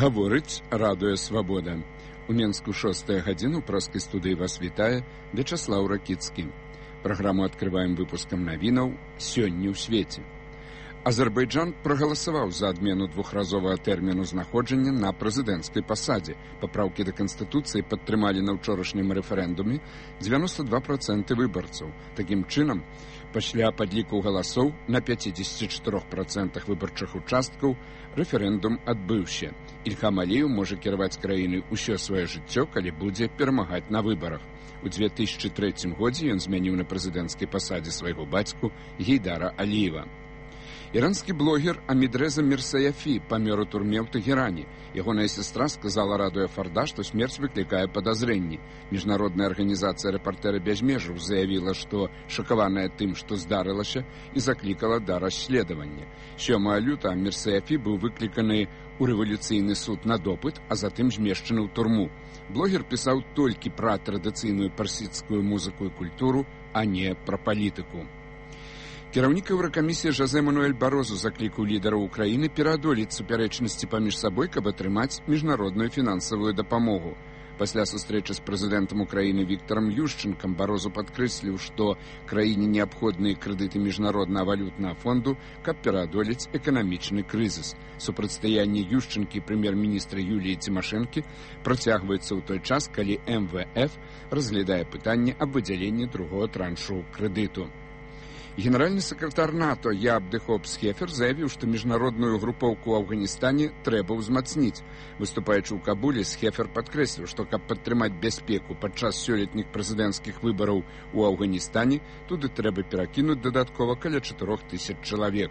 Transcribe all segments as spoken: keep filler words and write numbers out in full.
Гаворыць радыё «Свабода». У Менску шостая гадзіна, ў праскай студыі вас вітае Вячаслаў Ракіцкі. Праграму адкрываем выпускам навінаў «Сёння ў свеце». Азербайджан прагаласаваў за адмену двухразовага тэрміну знаходжання на прэзідэнцкай пасадзе. Папраўкі да Канстытуцыі падтрымалі на ўчорашнім рэферэндуме дзевяносто два проценты выбарцаў. Такім чынам, пасля падліку галасоў на пятьдесят четыре проценты выбарчых участкаў рэферэндум адбыўся. Ільхам Аліеў можа кіраваць краінай усё сваё жыццё, калі будзе перамагаць на выбарах. У две тысячи третьем годзе ён змяніў на прэзідэнцкай пасадзе свайго бацьку Гейдара Аліева. Іранскі блогер Амідреза Мірсаяфі памёр у турме ў Тэгеране. Ягоная сестра сказала радыё Фарда, што смерць выклікае падазрэнні. Міжнародная арганізацыя «Рэпартэры без межаў» заявіла, што шакаваная тым, што здарылася, і заклікала да расследавання. сёмага лютага Мірсаяфі быў выкліканы ў рэвалюцыйны суд на допыт, а затым змешчаны ў турму. Блогер пісаў толькі пра традыцыйную персідскую музыку і культуру, а не пра палітыку. Кіраўнік Еўракамісіі Жозе Мануэль Барозу заклікаў лідараў Украіны пераадолець супярэчнасці паміж сабой, каб атрымаць міжнародную фінансавую дапамогу. Пасля сустрэчы з прэзідэнтам Украіны Віктарам Ющэнкам Барозу падкрэсліў, што краіне неабходныя крэдыты міжнароднага валютнага фонду, каб пераадолець эканамічны крызіс. Супрацьстаянне Ющэнкі і прэм'ер-міністра Юліі Цімашэнкі працягваецца ў той час, калі эм вэ эф разглядае пытанне аб выдзяленні другога траншу крэдыту. Генеральны сакратар НАТО Яб Дехоп Схефер заявіў, што міжнародную групоўку ў Афганістане трэба ўзмацніць. Выступаючы ў Кабуле, Схефер падкрэсліў, што каб падтрымаць бяспеку падчас сёлетніх прэзідэнцкіх выбараў у Афганістане, туды трэба перакінуць дадаткова каля чатырох тысяч чалавек.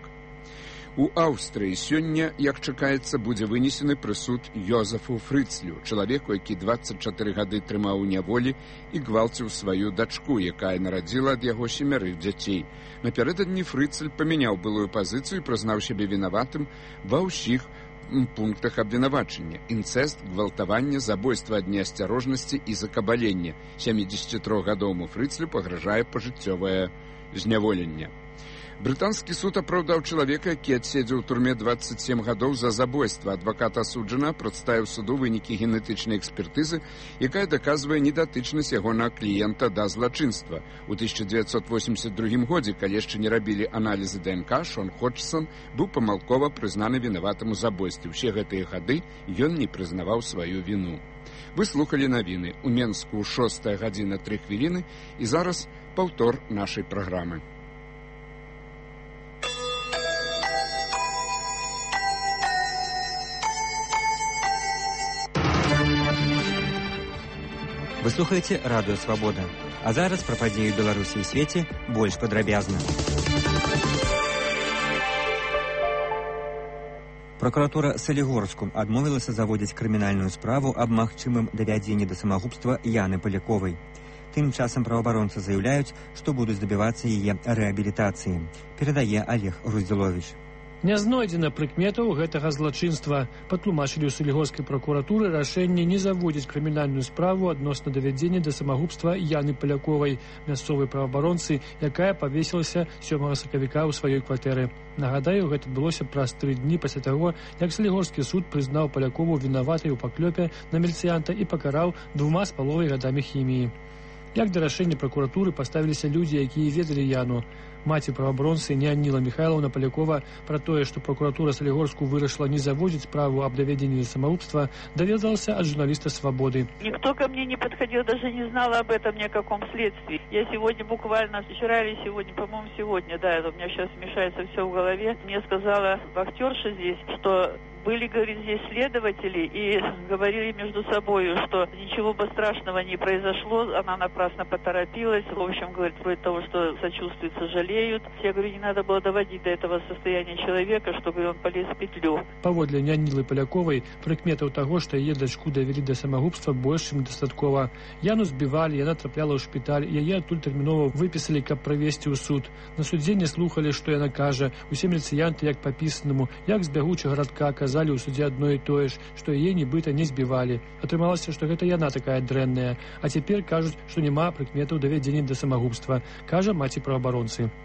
У Аўстрыі сёння, як чакаецца, будзе вынесены прысуд Йозефу Фрыцлю, чалавеку, які дваццаць чатыры гады трымаў у няволі і гвалціў сваю дачку, якая нарадзіла ад яго семярых дзяцей. Напярэдадні Фрыцль памяняў былую пазіцыю і прызнаў сябе вінаватым ва ўсіх пунктах абвінавачання: інцэст, гвалтаванне, забойства ад неасцярожнасці і закабаленне. сямідзесяцітрохгадоваму Фрыцлю пагражае пажыццёвае зняволенне. Брытанскі суд апраўдаў чалавека, які адседзеў у турме дваццаць сем гадоў за забойства. Адвакат асуджана прадставіў суду вынікі генетычнай экспертызы, якая даказвае недатычнасць ягонага кліента да злачынства. У тысяча дзевяцьсот восемьдесят другім годзе, калі яшчэ не рабілі аналізы ДНК, Шон Ходжсон быў памылкова прызнаны вінаватым у забойстве. Усе гэтыя гады ён не прызнаваў сваю віну. Вы слухалі навіны. У Менску шостая гадзіна тры хвіліны, і зараз паўтор нашай праграмы. Вы слухаеце радыё «Свабода». А зараз пра падзеі Беларусі і свеце больш падрабязна. Пракуратура Салігорску адмовілася заводзіць крымінальную справу аб магчымым давядзенні да самагубства Яны Паляковай. Тым часам праваабаронцы заяўляюць, што будуць дабівацца яе рэабілітацыі. Перадае Олег Руздзіловіч. Не знойдзена прыкметаў гэтага злачынства. Патлумачылі ў Салігорскай пракуратуры рашэнне не заводзіць крымінальную справу адносна давядзення да самагубства Яны Паляковай, мясцовай праваабаронцы, якая павесілася сёмага сакавіка ў сваёй кватэры. Нагадаю, гэта адбылося праз тры дні пасля таго, як Салігорскі суд прызнаў Палякову вінаватай у паклёпе на міліцыянта і пакараў двума з паловай гадамі хіміі. Як да рашэння пракуратуры паставіліся людзі, якія ведалі Яну. Маці праваабаронцы Неаніла Михайловна Палякова пра тое, што пракуратура Салігорску вырашыла не заводзіць справу аб даведзенні да самагубства, даведалася ад журналіста «Свободы». Никто ко мне не подходил, даже не знала об этом ни о каком следствии. Я сегодня буквально, вчера или сегодня, по-моему, сегодня, да, это у меня сейчас смешается все в голове. Мне сказала вахтерша здесь, что были, говорит, здесь следователи и говорили между собой, что ничего бы страшного не произошло, она напрасно поторопилась. В общем, говорит, вроде того, что сочувствуют, сожалеют. Я говорю, не надо было доводить до этого состояния человека, чтобы он полез в петлю. Паводле Нянілы Паляковай прыкметаў таго, што яе дачку давялі да самагубства, больш чым дастаткова. Яну збівалі, яна трапляла ў шпіталь, яе адтуль тэрмінова выпісалі, каб правесці ў суд. На судзе не слухалі, што яна кажа. Усе міліцыянты, як па-пісанаму, як з бягучага радка, казалі ў судзе адно і тое ж, што яе нібыта не збівалі. Атрымалася, што гэта яна такая дрэнная. А цяпер кажуць, што няма прыкметаў давядзення да самагубства, кажа маці праваабаронцы.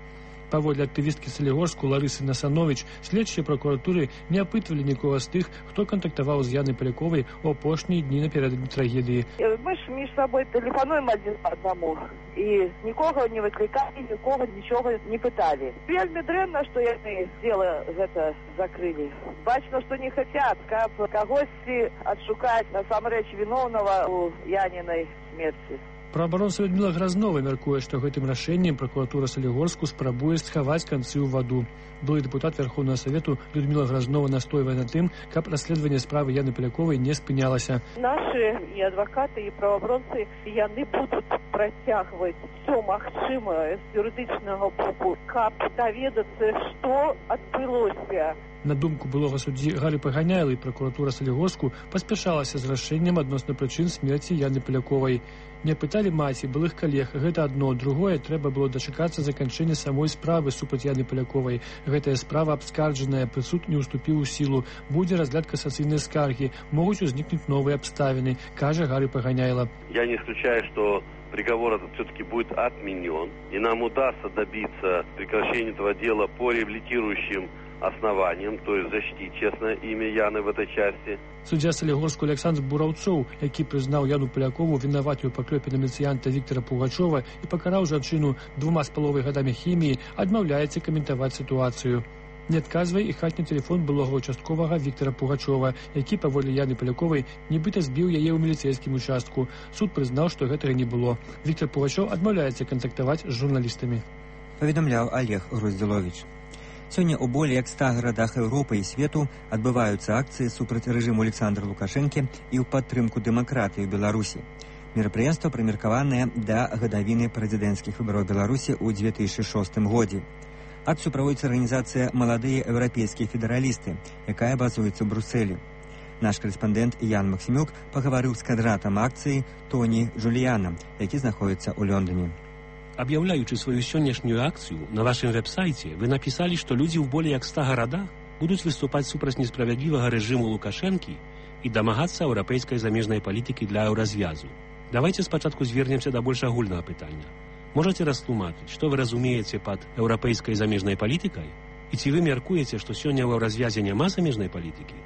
Паводле актывісткі Салігорску Ларысы Насанович, следчыя прокуратуры не апытвалі нікога з тых, хто кантактаваў з Янай Паляковай у апошнія дні напярэдадні трагедыі. Мы ж між сабой тэлефануем адзін аднаму і нікога не выклікалі, нікога нічога не пыталі. Вельмі дрэнна, што яны дзела гэта закрылі. Бачна, што не хацяць, каб кагосьці адшукаць насамрэч віноўнага у Янінай смерці. Праабаронца Людміла Гразнова мяркуе, што гэтым рашэннем пракуратура Салігорску спрабуе схаваць канцы ў ваду. Былы дэпутат Верховнага Савету Людміла Гразнова настойвае на тым, каб расследаванне справы Яны Паляковай не спынялася. Нашы і адвакаты, і праваабаронцы, яны будуць працягваць все магчымае з юрыдычнага боку, каб даведацца, што адбылося. На думку былога суддзі Гары Паганяйлы, пракуратура Салігорску паспяшалася з рашэннем адносна прычын смерці Яны Паляковай. Не пыталі маці, былых калег, гэта адно, другое, трэба было дачакацца заканчэння самой справы супраць Яны Паляковай. Гэтая справа абскарджаная, прысуд не ўступіў у сілу, будзе разгляд касацыйнай скаргі, могуць узнікнуць новыя абставіны, кажа Гары Паганяйла. Я не исключаю, что приговор этот все-таки будет отменен, и нам удастся добиться прекращения этого дела по реабилитирующим основанием, то есть защитить честное имя Яны в этой части. Суддзя Салігорску Александр Бураўцоў, які прызнаў Яну Палякову вінаватай у паклёпе на міліцыянта Віктара Пугачова і пакараў жанчыну двума з паловай гадамі хіміі, адмаўляецца каментаваць сітуацыю. Не адказвае і хатні тэлефон былога участковага Віктара Пугачова, які паводле Яны Паляковай нібыта збіў яе ў міліцэйскім участку. Суд прызнаў, што гэтага не было. Віктар Пугачов адмаўляецца кантактаваць з журналістамі. Паведамляў Олег Груздзіловіч. Сёння ў болей як ста гарадах Еўропы і свету адбываюцца акцыі супраць рэжыму Александра Лукашэнкі і ў падтрымку дэмакратыі ў Беларусі. Мерапрыемства прымеркаванае да гадавіны прэзідэнцкіх выбараў Беларусі ў две тысячы шостым годзе. Акцыю праводзіць арганізацыя «Маладыя еўрапейскія федэралісты», якая базуецца ў Брусэлі. Наш корэспандэнт Ян Максімюк пагаварыў з кадратам акцыі Тоні Жуліянам, які знаходзіцца ў Лондоне. Объявляючи свою сённяшнюю акцию, на вашем веб-сайте вы написали, что люди в более як ста городах будут выступать супраць несправедливого режиму Лукашенки и домагаться европейской замежной политики для еўразвязу. Давайте спочатку звернемся до больш агульного пытання. Можете растлумачыць, что вы разумеете под европейской замежной политикой? И ці вы мяркуеце, что сёння ў еўразвязе няма замежной политики?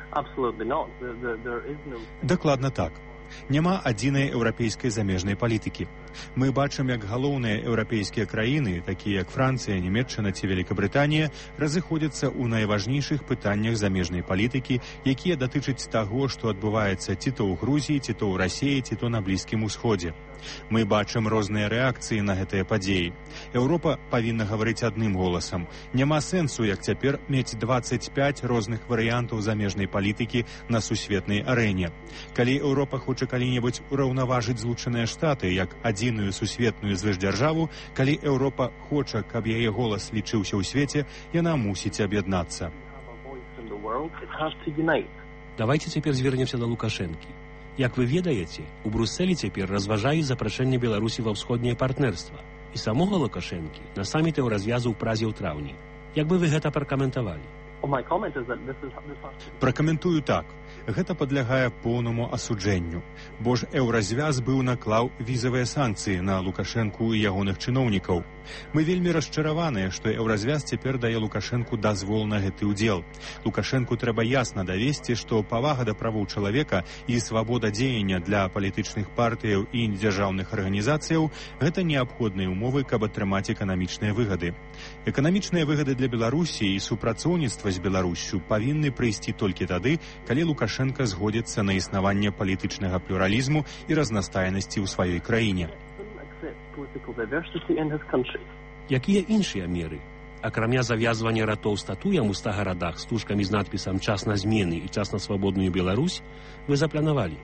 Дакладна так. Няма адзінай еўрапейскай замежнай палітыкі. Мы бачым, як галоўныя еўрапейскія краіны, такія як Францыя, Нямецчына ці Великабрытанія, разыходзяцца ў найважнейшых пытаннях замежнай палітыкі, якія датычаць таго, што адбываецца ці то ў Грузіі, ці то ў Расіі, ці то на Блізкім Усходзе. Мы бачым розныя рэакцыі на гэтыя падзеі. Еўропа павінна гаварыць адным голасам. Няма сэнсу, як цяпер, мець дваццаць пяць розных варыянтаў замежнай палітыкі на сусветнай арэне. Калі Еўропа хоча калі-небудзь ураўнаважыць Злучаныя Штаты як адзіную сусветную звышдзяржаву, калі Еўропа хоча, каб яе голас лічыўся ў свеце, яна мусіць аб'яднацца. Давайте цяпер звернемся да Лукашэнкі. Як вы ведаеце, у Брусэлі цяпер разважаюць запрашэнне Беларусі ва ўсходняе партнерства і самога Лукашэнкі на саміт еўразвязу ў Празе ў траўні. Як бы вы гэта пракаментавалі? Пракаментую так. Гэта падлягае поўнаму асуджэнню, бо ж еўразвяз быў наклаў візавыя санкцыі на Лукашэнку і ягоных чыноўнікаў. Мы вельмі расчараваныя, што еўразвяз цяпер дае Лукашэнку дазвол на гэты ўдзел. Лукашэнку трэба ясна давесці, што павага да правоў чалавека і свабода дзеяння для палітычных партыяў і дзяржаўных арганізацыяў – гэта неабходныя ўмовы, каб атрымаць эканамічныя выгады. Эканамічныя выгады для Беларусі і супрацоўніцтва з Беларуссю павінны прыйсці толькі тады, калі Лукашенко згодзіцца на існаванне палітычнага плюралізму і разнастайнасці ў сваёй краіне. Якія іншыя меры? Акрамя завязвання ратоў статуям у ста гарадах з тушкамі з надпісам «Час на змены» і «Час на свабодную Беларусь» вы запланавалі?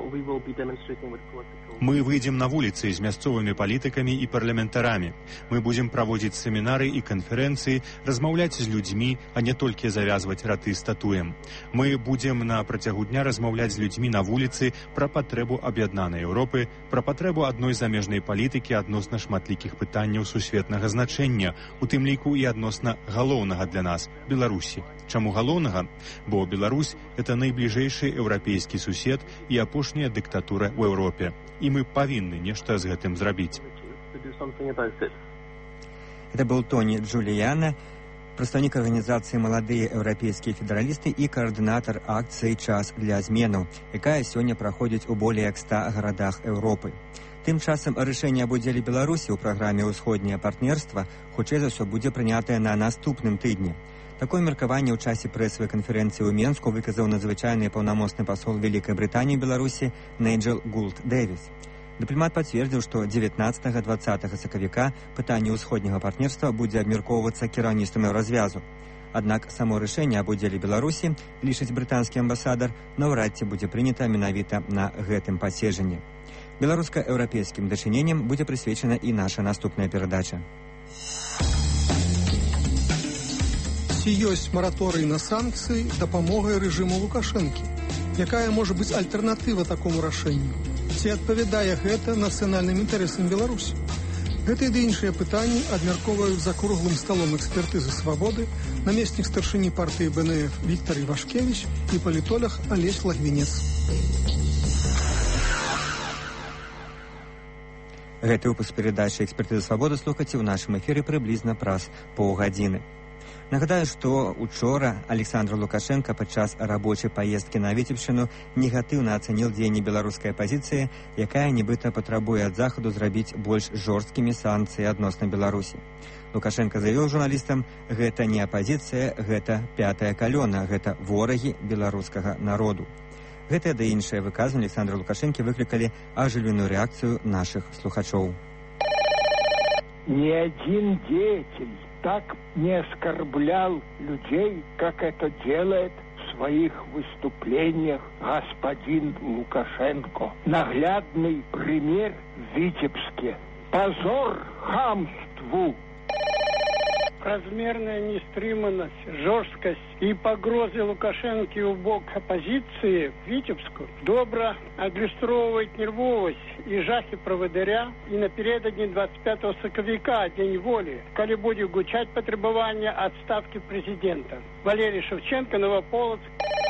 Мы выйдзем на вуліцы з мясцовымі палітыкамі і парламентарамі. Мы будзем праводзіць семінары і канферэнцыі, размаўляць з людзьмі, а не толькі завязваць раты статуям. Мы будзем на працягу дня размаўляць з людзьмі на вуліцы пра патрэбу аб'яднанай Еўропы, пра патрэбу адной замежнай палітыкі адносна шматлікіх пытанняў сусветнага значэння, у тым ліку і адносна галоўнага для нас – Беларусі. Чаму галоўнага? Бо Беларусь – это найбліжэйшы еўрапейскі сусед і апошняя дыктатура ў Еўропе. І мы павінны нешта з гэтым зрабіць. Это был Тони Джулиана, прадстаўнік арганізацыі «Маладыя еўрапейскія федэралісты» і каардынатар акцыі «Час для зменаў», якая сёння праходзіць у болей як ста гарадах Еўропы. Тым часам рашэнне аб удзеле Беларусі ў праграме «Усходняе партнерства» хутчэй за ўсё будзе прынятае на наступным тыдні. Такое меркаванне ў часе прэсавай канферэнцыі ў Менску выказаў надзвычайны паўнамоцны пасол Вялікай Брытаніі ў Беларусі Найджэл Гулд Дэвіс. Дыпламат пацвердзіў, што дзевятнаццатага-дваццатага сакавіка пытанне ўсходняга партнерства будзе абмяркоўвацца кіраўніцтвам развязу. Аднак само рашэнне аб удзеле Беларусі, лічыць брытанскі амбасадар, наўрад ці будзе прынята менавіта на гэтым паседжанні. Беларуска-еўрапейскім дачыненням будзе прысвечана і наша наступная перадача. Ці ёсць мараторый на санкцыі дапамогай рэжыму Лукашэнкі? Якая можа быць альтэрнатыва такому рашэнню? Ці адпавядае гэта нацыянальным інтарэсам Беларусі? Гэта і іншыя пытанні абмяркоўваюць за круглым сталом экспертызы «Свабоды» намеснік старшыні партыі бэ эн эф Віктар Івашкевіч і палітолог Алесь Лагвінец. Гэты выпуск перадачы «Экспертызы Свабоды» слухайце ў нашым эфіры прыблізна праз паўгадзіны. Нагадаю, што учора Александр Лукашенко падчас рабочай паездкі на Віцебшчыну негатыўна ацаніў дзеянні беларускай апазіцыі, якая нібыта патрабуе ад захаду зрабіць больш жорсткімі санкцыі адносна Беларусі. Лукашенко заявіў журналістам: гэта не апазіцыя, гэта пятая калёна, гэта ворагі беларускага народу. Гэтыя да іншыя выказванні Александра Лукашэнкі выклікалі ажыўленую рэакцыю нашых слухачоў. Ни один деятель так не оскорблял людей, как это делает в своих выступлениях господин Лукашенко. Наглядный пример в Витебске. Позор хамству! Размерная нестриманность, жесткость и погрозы Лукашенки в бок оппозиции в Витебску добро адлюстровывает нервовость и жахи праводаря и напередодні двадцать пятого сакавіка, День воли, коли будет гучать потребование отставки президента. Валерий Шевченко, Новополоцк.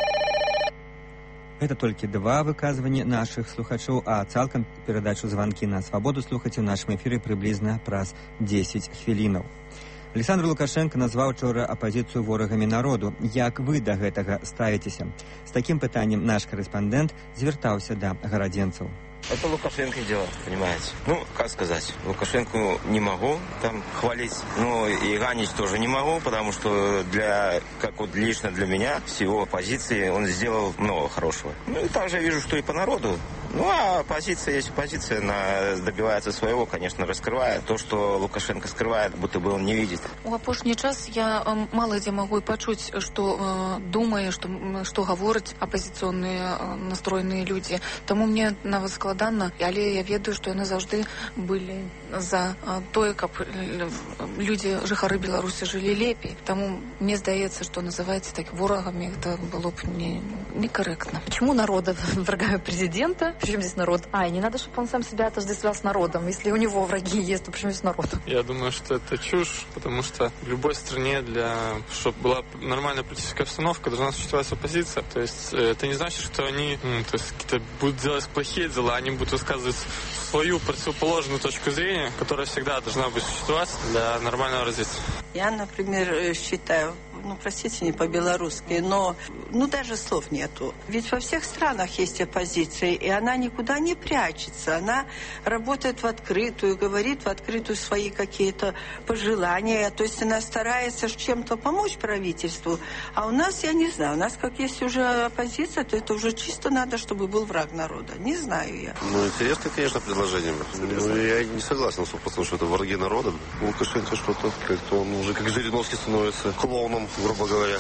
Это толькі два выказванні нашых слухачоў, а цалкам перадачу «Званкі на свабоду» слухайце ў нашым эфіры прыблізна праз дзесяць хвілінаў. Александр Лукашенко назваў учора апазіцыю ворагамі народу. Як вы да гэтага ставіцеся? З такім пытаннем наш корэспандэнт звяртаўся да гарадзенцаў. Это Лукашенко дело, понимаете. Ну, как сказать, Лукашенко не могу там хвалить, но и ганить тоже не могу, потому что для, как вот лично для меня, с его позиции он сделал много хорошего. Ну, и также я вижу, что и по народу. Ну, а оппозиция есть оппозиция, она добивается своего, конечно, раскрывает. То, что Лукашенко скрывает, будто бы он не видит. У апошні час я э, мало где могу пачуць, что э, думаю, что, что говорят оппозиционные э, настроенные люди. Тому мне нават складана, але я ведаю, что яны заўжды былі за э, тое, каб э, люди, жыхары Беларусі жылі лепей. Тому мне здаецца, что называется так ворогами, это было бы не, некорректно. Почему народа врага президента? Причем здесь народ? А, и не надо, чтобы он сам себя отождествлял с народом. Если у него враги есть, то почему здесь народ? Я думаю, что это чушь, потому что в любой стране, для, чтобы была нормальная политическая обстановка, должна существовать оппозиция. То есть это не значит, что они ну, то есть, какие-то будут делать плохие дела, они будут высказывать свою противоположную точку зрения, которая всегда должна быть существовать для нормального развития. Я, например, считаю, ну, простите, не по-белорусски, но, ну, даже слов нету. Ведь во всех странах есть оппозиция, и она никуда не прячется. Она работает в открытую, говорит в открытую свои какие-то пожелания. То есть она старается чем-то помочь правительству. А у нас, я не знаю, у нас как есть уже оппозиция, то это уже чисто надо, чтобы был враг народа. Не знаю я. Ну, интересно, конечно, предложение. Ну, я не согласен, потому что это враги народа. Лукашенко что-то, как-то он уже как Жириновский становится клоуном, грубо говоря.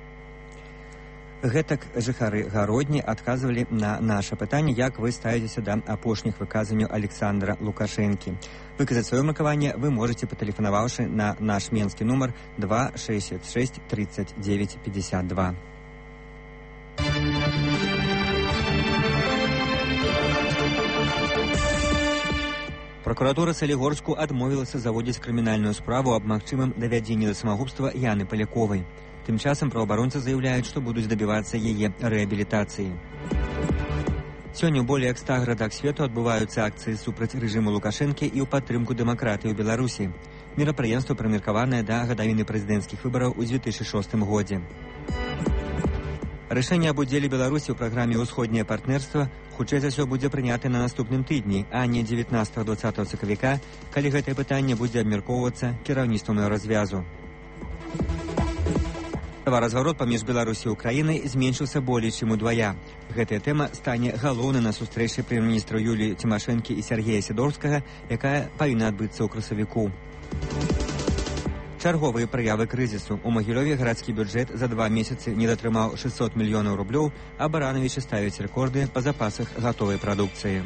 Гэтак жыхары гародні адказвалі на наша пытанне, як вы ставіцеся да апошніх выказванняў Александра Лукашэнкі. Выказаць сваё меркаванне вы можете, патэлефанаваўшы на наш менскі нумар два шэсцьдзесят шэсць тридцать девять пятьдесят два. Прокуратура Салігорску адмовілася заводзіць крымінальную справу аб магчымым давядзенні да самагубства Яны Паляковай. Тым часам праваабаронцы заяўляюць, што будуць дабівацца яе рэабілітацыі. Сёння ў болей як ста гарадах свету адбываюцца акцыі супраць рэжыму Лукашэнкі і ў падтрымку дэмакратыі ў Беларусі. Мерапрыемства прымеркаванае да гадавіны прэзідэнцкіх выбараў у дзве тысячы шостым годзе. Рашэнне аб удзеле Беларусі ў праграме «Усходняе партнерства» хутчэй за ўсё будзе прынята на наступным тыдні, а не дзевятнаццатага-дваццатага сакавіка, калі гэтае пытанне будзе абмяркоўвацца кіраўніцтвам Еўразвязу. Таваразварот паміж Беларусі і Украінай зменшыўся болей чым удвая. Гэтая тэма стане галоўнай на сустрэчы прэм'ер-міністра Юліі Цімашэнкі і Сергея Сідорскага, якая павінна адбыцца ў красавіку. Чарговыя праявы крызісу. У Магілёве гарадскі бюджэт за два месяцы не датрымаў шэсцьсот мільёнаў рублёў, а Баранавічы ставяць рэкорды па запасах гатовай прадукцыі.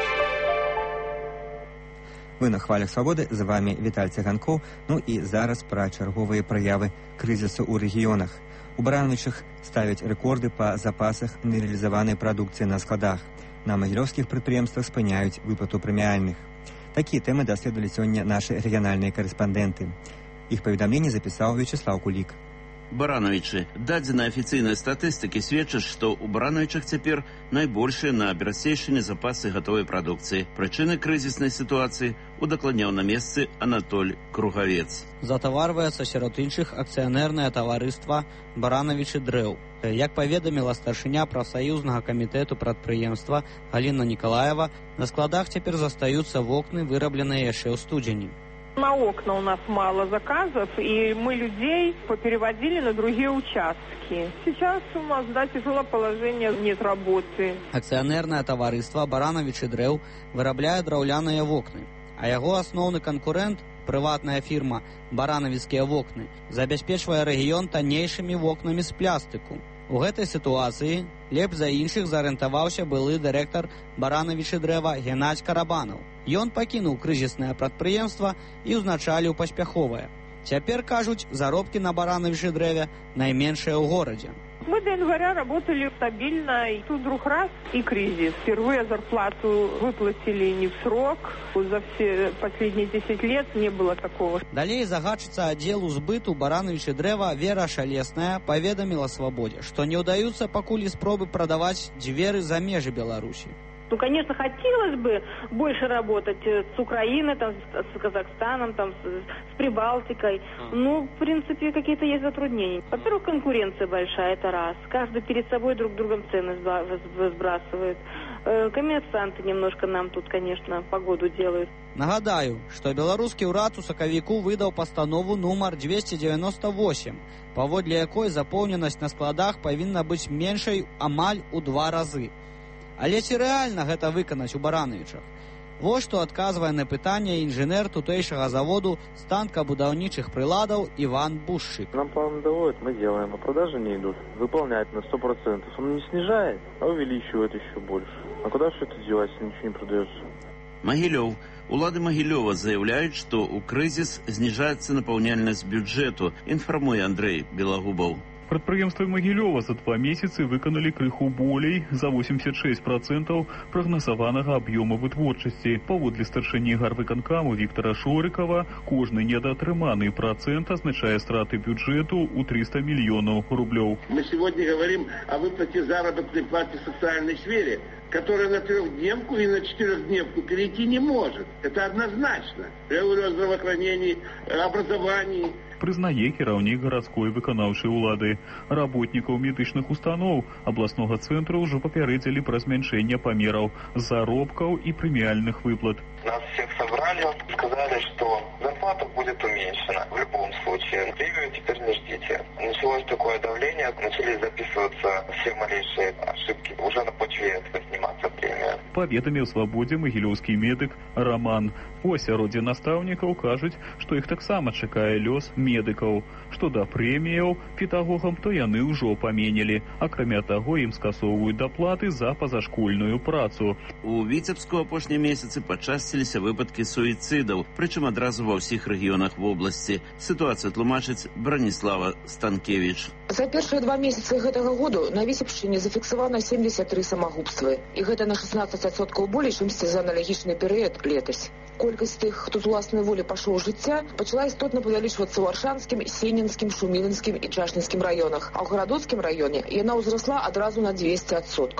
Вы на хвалях свабоды, з вами Віталь Цыганкоў, ну і зараз пра чарговыя праявы крызісу ў рэгіёнах. У Баранавічах ставяць рэкорды па запасах нерэалізаванай прадукцыі на складах. На магілёўскіх прадпрыемствах спыняюць выплату прэміяльных. Такія тэмы даследавалі сёння нашы рэгіянальныя карэспандэнты. Іх паведамленне запісаў Вячеслаў Кулік. Барановичы. Дадзены афіцыйнай статыстыкі сведчаць, што ў Барановичах цяпер найбольшыя на Берасцейшчыне запасы гатовай прадукцыі. Прычыны крызіснай сітуацыі удакладняў на месцы Анатоль Кругавец. Затаварваецца сярод іншых акцыянернае таварыства Барановичы дрэў. Як паведаміла старшыня прафсаюзнага камітэту прадпрыемства Галіна Нікалаева, на складах цяпер застаюцца вокны, вырабленыя яшчэ ў студзені. На окна у нас мало заказов, и мы людей попереводили на другие участки. Сейчас у нас, да, тяжелое положение, нет работы. Акцыянерное таварыства Барановичы дрэў вырабляе драўляныя вокны, а яго асноўны канкурэнт, прыватная фірма Барановіцкія вокны, забяспечвае рэгіён таннейшымі вокнамі з плястыку. У гэтай сітуацыі лепш за іншых зарыентаваўся былы дырэктар Барановичы дрэва Геннадзь Карабанаў. Ён пакінуў крызіснае прадпрыемства і ўзначаліў паспяховае. Цяпер, кажуць, заробкі на Барановичы дрэве найменшыя ў горадзе. Мы до января работали стабильно, и тут вдруг раз и кризис. Впервые зарплату выплатили не в срок. За все последние десять лет не было такого. Далей загадчыца аддзелу збыту Барановичы дрэва Вера Шалесная паведаміла Свабодзе, што не ўдаюцца пакуль і спробы прадаваць дзверы за межы Беларусі. Ну, конечно, хотелось бы больше работать с Украиной, там, с Казахстаном, там, с, с Прибалтикой. Ну, в принципе, какие-то есть затруднения. Во-первых, конкуренция большая, это раз. Каждый перед собой друг другом цены сбрасывает. Коммерсанты немножко нам тут, конечно, погоду делают. Нагадаю, што беларускі ўрад у сакавіку выдаў пастанову нумар двести девяносто восемь, паводле якой запоўненасць на складах павінна быць меншай амаль у два разы. Але ці рэальна гэта выканаць у Барановичах? Вось што адказвае на пытанне інжынер тутэйшага заводу станкабудаўнічых прыладаў Иван Бушчик. Нам план доводит, мы делаем, а продажи не идут. Выполняет на сто процентов. Он не снижает, а увеличивает еще больше. А куда все это девать, если ничего не продается? Магілёў. Улады Магілёва заявляюць, што ў крызіс зніжаецца напаўняльнасць бюджэту, інфармуе Андрей Белагубаў. Прадпрыемствы Магілёва за два месяцы выканалі крыху болей за восемьдесят шесть процентов прагназаванага аб'ёма вытворчасці. Паводле старшыні гарвыканкаму Віктора Шорыкава, кожны недоатрыманы працэнт азначае страты бюджэту ў триста миллионов рублёў. Мы сегодня говорим о выплате заработной платы в социальной сфере, которая на трехдневку и на четырехдневку перейти не может. Это однозначно. Я говорю о здравоохранении, образовании. Прызнае кіраўнік гарадской выканаўчай улады. Работнікаў медычных устаноў абласнога цэнтра ўжо папярэдзілі пра змяншэнне памераў заробкаў і прэміяльных выплат. Нас всех собрали, сказали, что зарплата будет уменьшена в любом случае. Премию теперь не ждите. Началось такое давление, начали записываться все малейшие ошибки. Уже на почве этого сниматься премия. Паведаміў Свабодзе магілёўскі медык Роман. У асяроддзе настаўнікаў кажуць, што іх таксама чакае лёс медыкаў. Што да прэміяў педагогам, то яны ўжо паменелі. Акрамя таго, ім скасоўваюць даплаты за пазашкольную працу. У Віцебску апошнія месяцы пачасціліся выпадкі суіцыдаў, прычым адразу ва ўсіх рэгіёнах вобласці. Сітуацыю тлумачыць Браніслава Станкевіч. За першыя два месяцы гэтага году на Віцебшчыне зафіксавана семьдесят три самагубствы. І гэта на шестнадцать процентов болей, чымся за аналагічны перыяд летась. Колькасць тых, хто з уласнай волі пашоў з жыцця, пачала істотна павялічвацца ў Аршанскім, Сенінскім, Шумілінскім і Чашнінскім раёнах, а ў Гарадоцкім раёне яна ўзрасла адразу на двести процентов.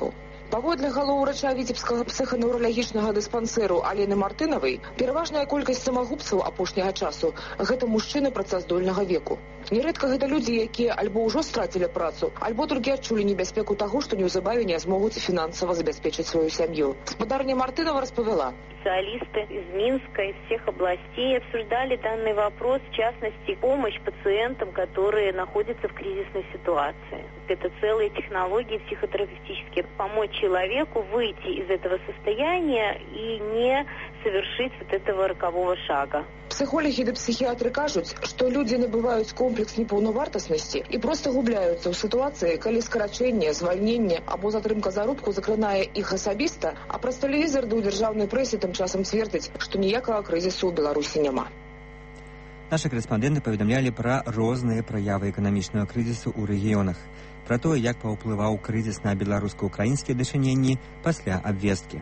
Паводле галоўурача віцебскага псіханеўралагічнага дыспансеру Алены Мартынавай, пераважная колькасць самагубцаў апошняга часу гэта мужчыны працаздольнага веку. Нерэдка гэта людзі, якія альбо ўжо страцілі працу, альбо толькі адчулі небяспеку таго, што неўзабаве не змогуць фінансава забяспечыць сваю сям'ю. Гаспадарня Мартынова распавяла. Специалисты из Минска, из всех областей обсуждали данный вопрос, в частности, помощь пациентам, которые находятся в кризисной ситуации. Это целые технологии психотерапевтические. Помочь человеку выйти из этого состояния и не совершить вот этого рокового шага. Психологи да психіатры кажуць, што людзі набываюць комплекс непаўнавартаснасці і проста губляюцца ў сітуацыі, калі скарачэнне, звальненне або затрымка заробку закранае іх асабіста, а праз тэлевізар ды ў дзяржаўнай прэсе тым часам цвердзяць, што ніякага крызісу ў Беларусі няма. Нашы корэспандэнты паведамлялі пра розныя праявы эканамічнага крызісу ў рэгіёнах, пра тое, як паўплываў крызіс на беларуска-украінскія дачыненні пасля абвесткі.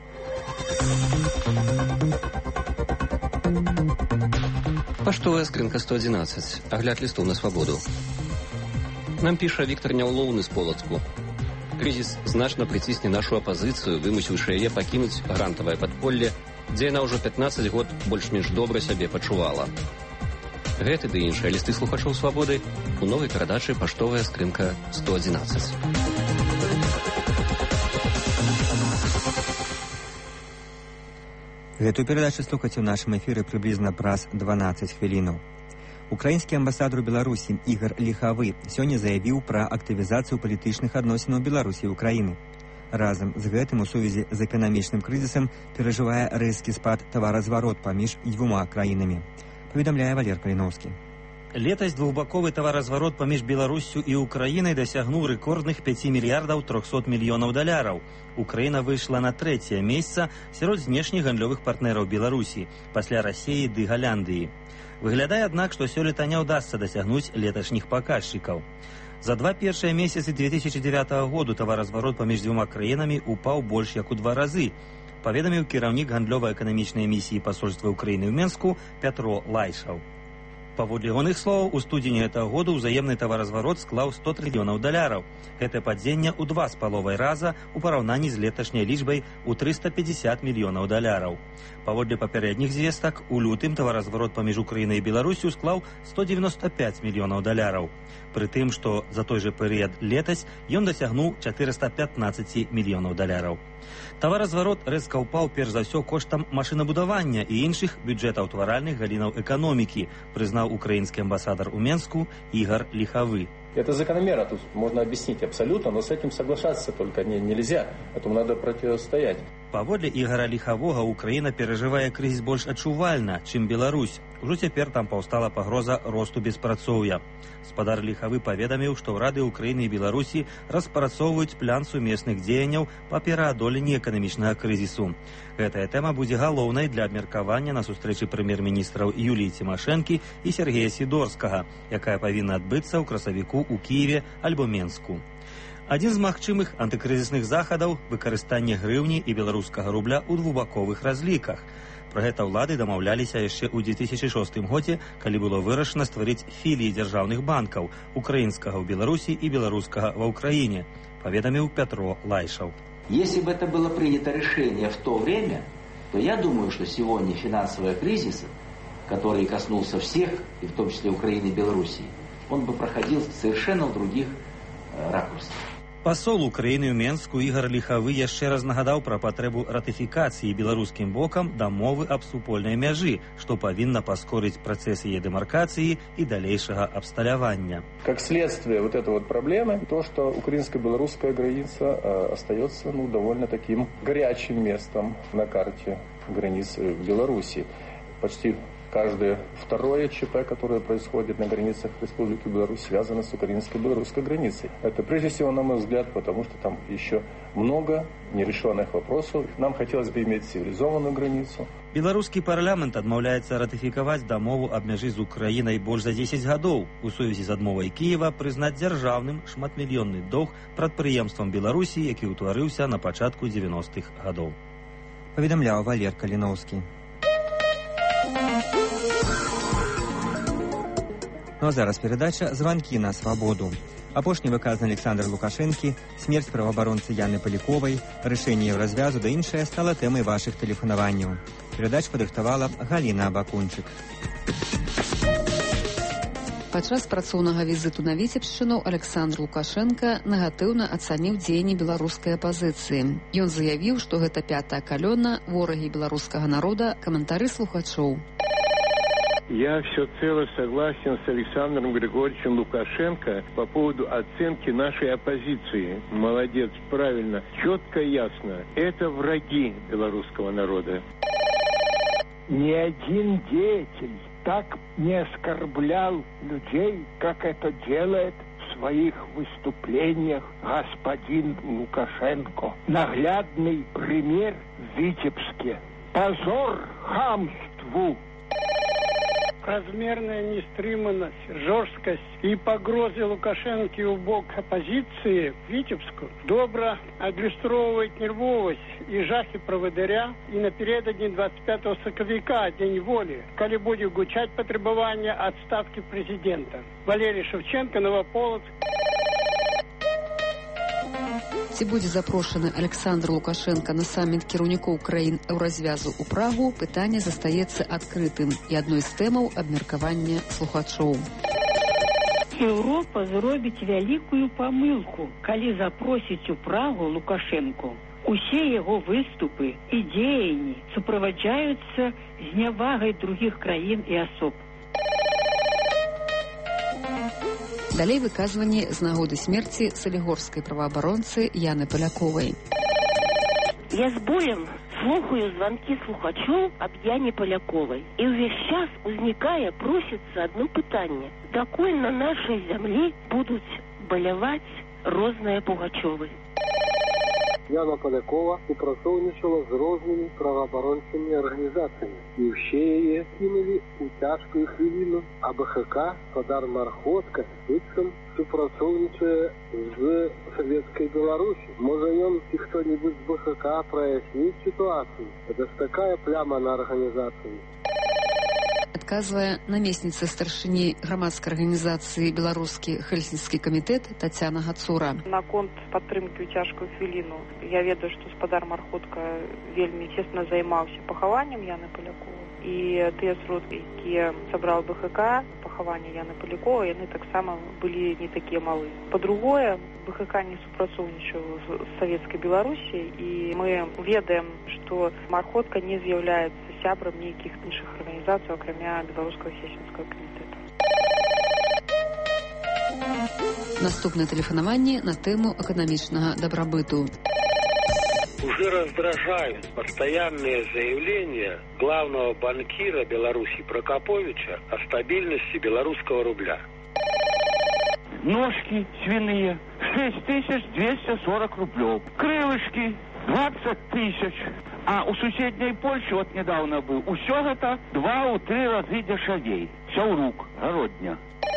Паштовая скрынка сто одиннадцать. Огляд листов на свободу. Нам піша Віктор Няўлоўны з Полацку. Кризис значна прыцісне нашу апазіцыю, вымусіўшы яе пакінуць грантавае падполле, дзе яна ўжо пятнаццаць год больш-менш добра сябе пачувала. Гэты ды іншыя лісты слухачоў свабоды у новай перадачы «Паштовая скрынка сто одиннадцать». Гэтую перадачу слухаць у нашым эфіры прыблізна праз дванаццаць хвілінаў. Украінскі амбасадар у Беларусі Ігар Ліхавы сёння заявіў пра актывізацыю палітычных адносінаў Беларусі і Украіны. Разам з гэтым у сувязі з эканамічным крызісам перажывае рэзкі спад таваразварот паміж дзвюма краінамі. Паведамляе Валер Каліноўскі. Летась двухбаковы таваразварот паміж Беларуссю і Украінай дасягнуў рэкордных пяць мільярдаў трохсот мільёнаў даляраў. Украіна выйшла на трэцяе месца сярод знешніх гандлёвых партнераў Беларусі, пасля Расіі ды Галяндыі. Выглядае, аднак, што сёлета не ўдасца дасягнуць леташніх паказчыкаў. За два першыя месяцы две тысячи девятого году таваразварот паміж дзвюма краінамі упаў больш як у два разы, паведаміў кіраўнік гандлёва-эканамічнай місіі пасольства Украіны ў Менску Пятро Лайшаў. Паводле ягоных словаў, у студзені гэтага году ўзаемны таваразварот склаў сто трыльёнаў даляраў. Гэта падзенне ў два з паловай раза ў параўнанні з леташняй лічбай у трыста пятьдесят мільёнаў даляраў. Паводле папярэдніх звестак, у лютым таваразварот паміж Украінай і Беларусю склаў сто девяносто пять мільёнаў даляраў. Пры тым, што за той жа перыяд летась ён дасягнуў чатырыста пятнаццаць мільёнаў даляраў. Таваразварот рэзка ўпаў перш за ўсё коштам машынабудавання і іншых бюджэтаўтваральных галінаў эканомікі, прызнаў украінскі амбасадар у Менску Ігар Ліхавы. Это закономерно, тут можно объяснить абсолютно, но с этим соглашаться только не, нельзя, этому надо противостоять. Паводле Ігара Ліхавога, Украіна перажывае крызіс больш адчувальна, чым Беларусь. Ужо цяпер там паўстала пагроза росту беспрацоўя. Спадар Ліхавы паведаміў, што ўрады Украіны і Беларусі распрацоўваюць план сумесных дзеянняў па пераадоленні эканамічнага крызісу. Гэтая тэма будзе галоўнай для абмеркавання на сустрэчы прэм'ер-міністраў Юліі Цімашэнкі і Сергея Сідорскага, якая павінна адбыцца ў красавіку ў Кіеве альбо Менску. Адзін з магчымых антыкрызісных захадаў – выкарыстанне грыўні і беларускага рубля ў двухбаковых разліках. Пра гэта ўлады дамаўляліся яшчэ ў две тысячи шостым годзе, калі было вырашана стварыць філіі дзяржаўных банкаў – украінскага ў Беларусі і беларускага ва Украіне, паведаміў Пятро Лайшаў. Если бы это было принято решение в то время, то я думаю, что сегодня финансовый кризис, который коснулся всех, и в том числе Украины и Белоруссии, он бы проходил совершенно в других э, ракурсах. Пасол Украіны ў Менску Ігар Ліхавы яшчэ раз нагадаў пра патрэбу ратыфікацыі беларускім бокам дамовы аб супольнай мяжы, што павінна паскорыць працэс яе дэмаркацыі і далейшага абсталявання. Как следствие вот этой вот проблемы, то, что украинско-белорусская граница э, остается ну, довольно таким горячим местом на карте границ Беларуси. Почти каждое второе ЧП, которое происходит на границах Республики Беларусь, связано с украинско-белорусской границей. Это прежде всего, на мой взгляд, потому что там еще много нерешенных вопросов. Нам хотелось бы иметь цивилизованную границу. Беларускі парламент адмаўляецца ратыфікаваць дамову аб мяжы з Украінай больш за дзесяць гадоў у сувязі з адмовай Кіева прызнаць дзяржаўным шматмільённы доўг прадпрыемствам Беларусі, які ўтварыўся на пачатку дзевяностых гадоў. Паведамляў Валер Каліноўскі. Ну а зараз перадача «Звонки на свободу». Апошні выказаны Александр Лукашенко, смерць праваабаронцы Яны Паляковай, рашэнне еўразвязу да іншае стала тэмай вашых тэлефанаванняў. Перадач падрыхтавала Галіна Абакунчык. Падчас працоўнага візіту на Віцебшчыну Александр Лукашенко негатыўна ацаніў дзеянні беларускай апазіцыі. Ён заявіў, што гэта пятая калёна, ворагі беларускага народа, каментары слухачоў. Я всецело согласен с Александром Григорьевичем Лукашенко по поводу оценки нашей оппозиции. Молодец, правильно, четко и ясно. Это враги белорусского народа. Ни один деятель так не оскорблял людей, как это делает в своих выступлениях господин Лукашенко. Наглядный пример в Витебске. Позор хамству. Размерная нестриманность, жесткость и погрозы Лукашенко в бок оппозиции в Витебску добро адлюстровывает нервовость и жахи праводаря и напередодні двадцать пятого сакавіка, День воли, коли будет гучать потребование отставки президента. Валерий Шевченко, Новополоцк. Ці будзе запрошаны Александр Лукашенко на саміт кіраўнікоў краін еўразвязу ў Прагу, пытанне застаецца адкрытым і адной з тэмаў абмеркавання слухачоў. Еўропа зробіць вялікую памылку, калі запросіць у Прагу Лукашенко. Усе яго выступы і дзеянні суправаджаюцца знявагай другіх краін і асоб. Далей выказванні з нагоды смерці салігорскай праваабаронцы Яны Паляковай. Я з болем слухаю звонки слухачоў аб Яне Паляковай. І ўвесь час узнікае, просіцца адно пытанне. Дакуль на нашай зямлі будуць баляваць розныя Пугачёвы? Яна Палякова супрацоўнічала з рознымі праваабарончымі арганізацыямі. І ўсе яе кінулі ў цяжкую хвіліну, а БХК, Спадар Мархотка, быццам супрацоўнічае з савецкай Беларусі. Можа ён ці хто-небудзь з БХК праясніць сітуацыю. Гэта ж такая пляма на арганізацыі. Адказвае намесніца старшыні грамадскай арганізацыі «Беларускі Хельсінскі камітэт» Тацяна Гацура. Наконт падтрымкі ў цяжкую хвіліну. Я ведаю, што Спадар Мархотка вельмі цесна займаўся пахаваннем Яны Паляковай. І тыя сродкі, якія сабраў БХК, пахавання Яны Паляковай, яны таксама былі не такія малы. Па-другое, БХК не супрацоўнічаў з савецкай Беларусі, і мы ведаем, што Мархотка не з'яўляецца сябрам нейкіх іншых арганізацый, акрамя беларускага сельскага камітэта. Наступнае тэлефанаванне на тэму эканамічнага дабрабыту. Уже раздражают постоянные заявления главного банкира Беларуси Прокоповича о стабильности белорусского рубля. Ножки свиные шесть тысяч двести сорок рублей. Крылышки двадцать тысяч. А у суседней Польши вот недавно был. Усё это два-три разы дешевей. Все у рук. Городня.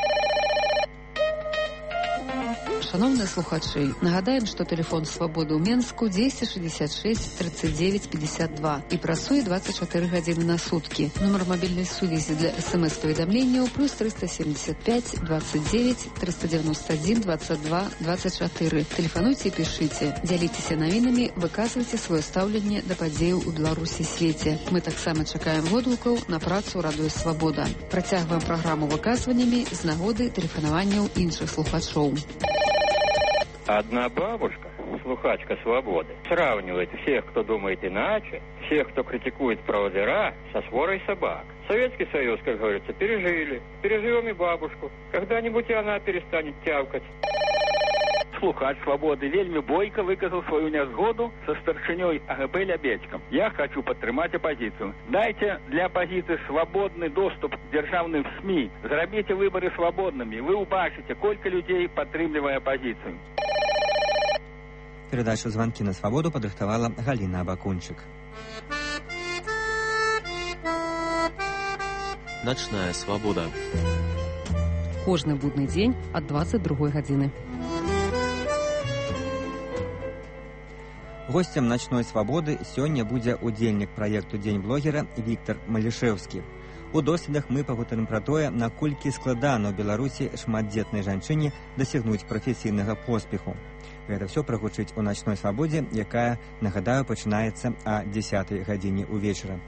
Шановныя слухачы, нагадаем, што тэлефон свабоды ў Менску дзесяць шэсцьдзесят шэсць тридцать девять пятьдесят два і працуе двадцать чатыры гадзіны на суткі. Нумар мабільнай сувязі для смс-паведамленняў плюс триста семьдесят пять двадцать девять триста девяносто один двадцать два двадцать четыре. Тэлефануйце і пішыце, дзяліцеся навінамі, выказвайце сваё стаўленне да падзеяў у Беларусі і свеце. Мы таксама чакаем водгукаў на працу радыё Свабода. Працягваем праграму выказваннямі з нагоды тэлефанаванняў іншых слухачоў. Одна бабушка, слухачка «Свободы», сравнивает всех, кто думает иначе, всех, кто критикует праводыра, со сворой собак. Советский Союз, как говорится, пережили. Переживем и бабушку. Когда-нибудь и она перестанет тявкать. Слухач «Свободы» вельмі бойко выказал свою нязгоду со старшиней АГП Лябедьком. Я хочу подтримать оппозицию. Дайте для оппозиции свободный доступ к державным СМИ. Зробите выборы свободными. Вы убачите, сколько людей подтримливая оппозицию. Передачу «Звонки на свободу» падрыхтавала Галина Абакунчик. Ночная свобода. Кожны будны дзень ад двадцать другой гадзіны. Гостем «Ночной свободы» сёння будзе удзельнік праекту «Дзень блогера» Віктор Малішэўскі. У доследах мы пагутарым пра тое, наколькі складана ў Беларусі шматдзетнай жанчыне дасягнуць прафесійнага поспеху. Гэта все прагучыць у начной свабодзе, якая, нагадаю, пачынаецца о дзесятай гадзіне ўвечара.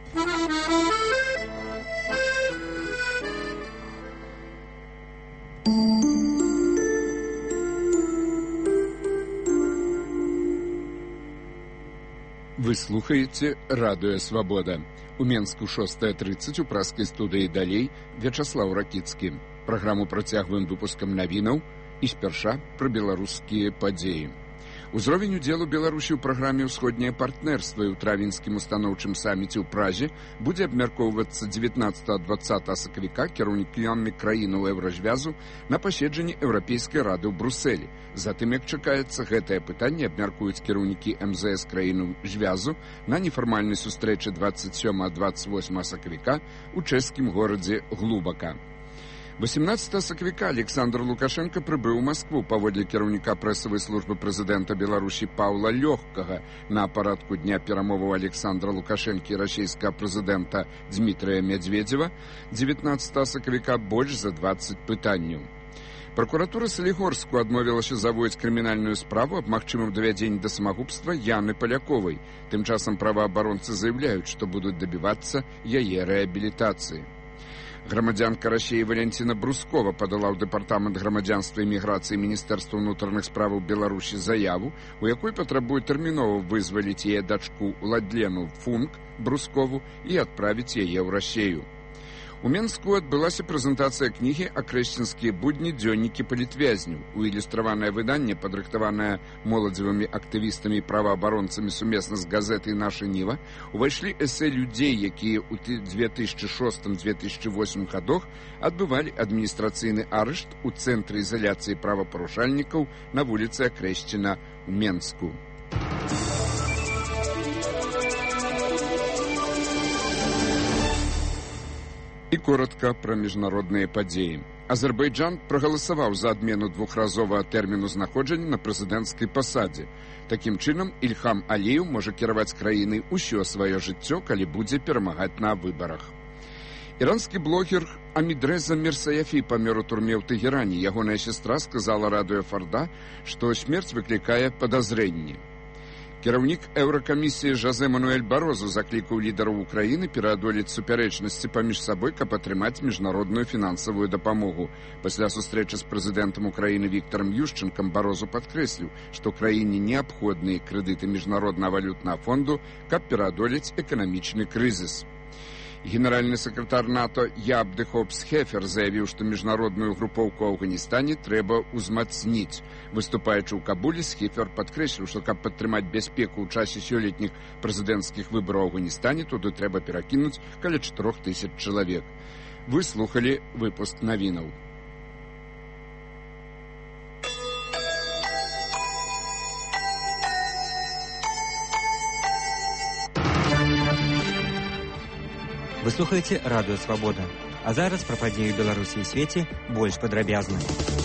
Вы слухаеце радыё Свабода. У Менску шостая тридцать у праскай студыі далей Вячаслаў Ракіцкі. Праграму працягваем выпускам навінаў і спярша пра беларускія падзеі. Узровень удзелу Беларусі ў праграме «Усходняе партнерства» і ў травеньскім устаноўчым саміце ў Празе будзе абмяркоўвацца дзевятнаццатага дваццатага сакавіка кіраўнікамі краінаў еўразвязу на паседжанні Еўрапейскай рады ў Брусэлі. Затым, як чакаецца, гэтае пытанне абмяркуюць кіраўнікі эм зэ эс краінаў звязу на нефармальнай сустрэчы дваццаць сёмага - дваццаць восьмага сакавіка ў чэшскім горадзе Глубака. восемнадцатага сакавіка Александр Лукашенко прыбыў у Маскву паводле кіраўніка прэсавай службы прэзідэнта Беларусі Паўла Лёгкага. На парадку дня перамоваў Александра Лукашенкі і расійскага прэзідэнта Дмітрыя Медведзева дзевятнаццатага сакавіка больш за дваццаць пытанняў. Прокуратура Салігорску адмовілася заводзіць крымінальную справу аб магчымым давядзенні да самагубства Яны Паляковай. Тым часам праваабаронцы заяўляюць, што будуць дабівацца яе рэабілітацыі. Грамадзянка Расіі Валянціна Брускова падала ў дэпартамент грамадзянства і міграцыі Міністэрства ўнутраных справаў Беларусі заяву, у якой патрабуе тэрмінова вызваліць яе дачку Ладлену Функ Брускову і адправіць яе ў Расію. У Менску адбылася прэзентацыя кнігі «Акрэсцінскія будні. Дзённікі палітвязняў». У ілюстраванае выданне, падрыхтаванае моладзевымі актывістамі і праваабаронцамі сумесна з газетай «Наша Ніва», увайшлі эсэ людзей, якія ў две тысячы шостым - две тысячы восьмым гадах адбывалі адміністрацыйны арышт у цэнтры ізаляцыі правапарушальнікаў на вуліцы Акрэсціна ў Менску. І коротка пра міжнародныя падзеі. Азербайджан прагаласаваў за адмену двухразовага тэрміну знаходжання на прэзідэнцкай пасадзе. Такім чынам, Ільхам Аліеў можа кіраваць краінай усё сваё жыццё, калі будзе перамагаць на выбарах. Іранскі блогер Амідреза Мірсаяфі памёр у турме ў Тэгеране. Ягоная сястра сказала радыё Фарда, што смерць выклікае падазрэнні. Кіраўнік Еўракамісіі Жозе Мануэль Барозу заклікаў лідараў Украіны пераадолець супярэчнасці паміж сабой, каб атрымаць міжнародную фінансавую дапамогу. Пасля сустрэчы з прэзідэнтам Украіны Віктарам Юшчэнкам Барозу падкрэсліў, што краіне неабходныя крэдыты міжнароднага валютнага фонду, каб пераадолець эканамічны крызіс. Генеральны сакратар НАТО Яб де Хопс-Хефер заявіў, што міжнародную групоўку ў Афганістане трэба ўзмацніць. Выступаючы ў Кабуле, Хефер падкрэсліў, што каб падтрымаць бяспеку ў часе сёлетніх прэзідэнцкіх выбараў у Афганістане, туды трэба перакінуць каля чатырох тысяч чалавек. Вы слухалі выпуск навінаў. Вы слухаеце радыё Свабода. А зараз пра падзеі Беларусі і свеце больш падрабязна.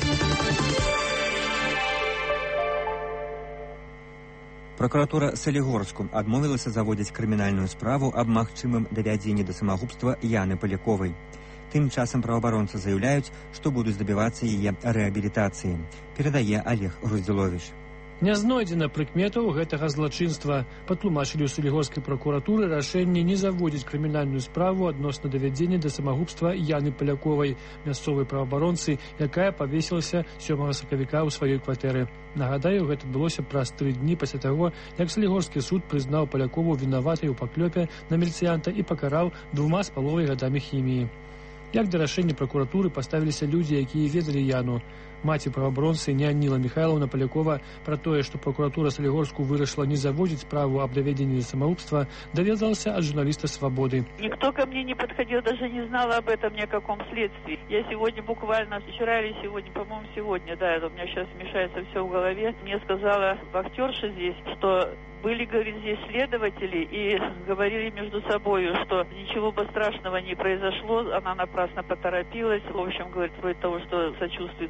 Прокуратура Салігорску адмовілася заводзіць крымінальную справу аб магчымым давядзенні да самагубства Яны Паляковай. Тым часам праваабаронцы заяўляюць, што будуць дабівацца яе рэабілітацыі. Перадае Олег Груздзіловіч. Не знойдзена прыкметаў гэтага злачынства. Патлумачылі ў Салігорскай пракуратуры рашэнне не заводзіць крымінальную справу адносна давядзення да самагубства Яны Паляковай, мясцовай праваабаронцы, якая павесілася сёмага сакавіка ў сваёй кватэры. Нагадаю, гэта адбылося праз тры дні пасля таго, як Салігорскі суд прызнаў Палякову вінаватай у паклёпе на міліцыянта і пакараў двума з паловай гадамі хіміі. Як да рашэння пракуратуры паставіліся людзі, якія ведалі Яну. Маці праваабаронцы Няніла Михайловна Палякова пра тое, што прокуратура Салігорску вырашыла не заводзіць справу аб даведзенні да самагубства, даведалася ад журналіста «Свободы». Никто ко мне не подходил, даже не знала об этом ни о каком следствии. Я сегодня буквально, вчера или сегодня, по-моему, сегодня, да, это у меня сейчас смешается все в голове. Мне сказала вахтерша здесь, что были, говорит, здесь следователи и говорили между собой, что ничего бы страшного не произошло, она напрасно поторопилась. В общем, говорит, вроде того, что сочувствует, сожалеет.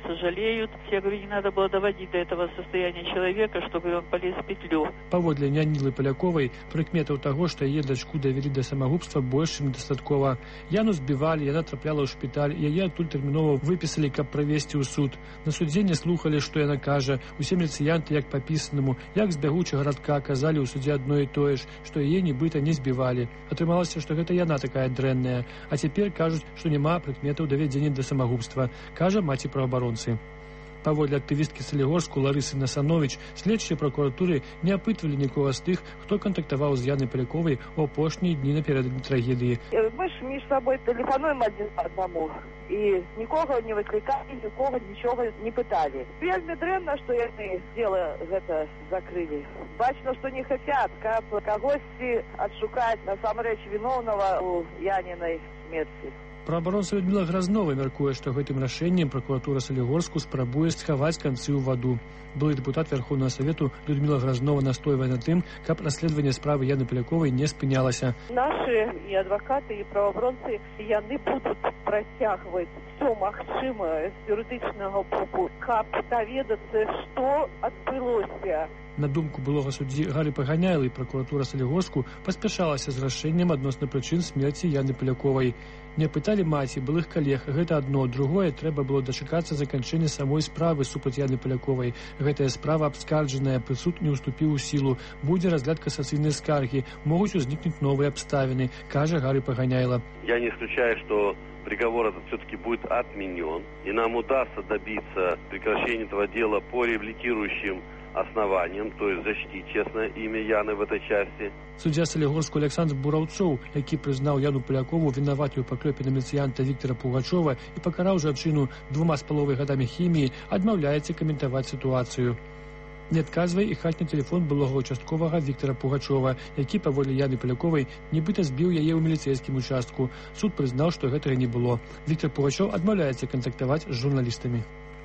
болеют. Я говорю, не надо было доводить до этого состояния человека, чтобы он полез в петлю. Паводле Нянілы Паляковай прыкметаў таго, што яе дачку давялі да самагубства, больш чым дастаткова. Яну збівалі, яна трапляла ў шпіталь, яе адтуль тэрмінова выпісалі, каб правесці ў суд. На судзе не слухалі, што яна кажа. Усе міліцыянты, як па пісанаму, як з бягучага радка, казалі ў судзе адно і тое ж, што яе нібыта не збівалі. Атрымалася, што гэта яна такая дрэнная. А цяпер кажуць, што няма прыкметаў давядзення да самагубства, кажа маці праваабаронцы. Паводле актывісткі Салігорску Ларысы Насанович, следчыя прокуратуры не апытвалі нікога з тых, хто кантактаваў з Янай Паляковай у апошнія дні напярэдадні трагедыі. Мы ж між сабой тэлефануем адзін па аднаму і нікога не выклікалі, нікога нічога не пыталі. Вельмі дрэнна, што яны дзела гэта закрылі. Бачна, што не хацяць, каб кагосьці адшукаць насамрэч віноўнага ў Янінай смерці. Праабаронца Людміла Гразнова мяркуе, што гэтым рашэннем пракуратура Салігорску спрабуе схаваць канцы ў ваду. Былы дэпутат Верховнага Савету Людміла Гразнова настойвае на тым, каб расследаванне справы Яны Паляковай не спынялася. Нашы і адвакаты, і праваабаронцы, яны будуць працягваць все магчымае з юрыдычнага боку, каб даведацца, што адбылося. На думку былога суддзі Гары Паганяйлы, пракуратура Салігорску паспяшалася з рашэннем адносна прычын смерці Яны Паляковай. Не пыталі маці, былых калег, гэта адно, другое, трэба было дачакацца заканчэння самой справы супраць Яны Паляковай. Гэтая справа абскарджаная, прысуд не ўступіў у сілу, будзе разгляд касацыйнай скаргі, могуць узнікнуць новыя абставіны, кажа Гары Паганяйла. Я не исключаю, что приговор этот все-таки будет отменен, и нам удастся добиться прекращения этого дела по реабилитирующим основанием, то есть защитить честное имя Яны в этой части. Суддзя Салігорску Александр Бураўцоў, які прызнаў Яну Палякову вінаватую па клёпе на міліцыянта Віктара Пугачова і пакараў жанчыну двума з паловай гадамі хіміі, адмаўляецца каментаваць сітуацыю. Не адказвае і хатні тэлефон былога участковага Віктара Пугачова, які паводле Яны Паляковай нібыта збіў яе ў міліцэйскім участку. Суд прызнаў, што гэтага не было. Віктар Пугачоў адмаўляецца кантактаваць з журналістамі.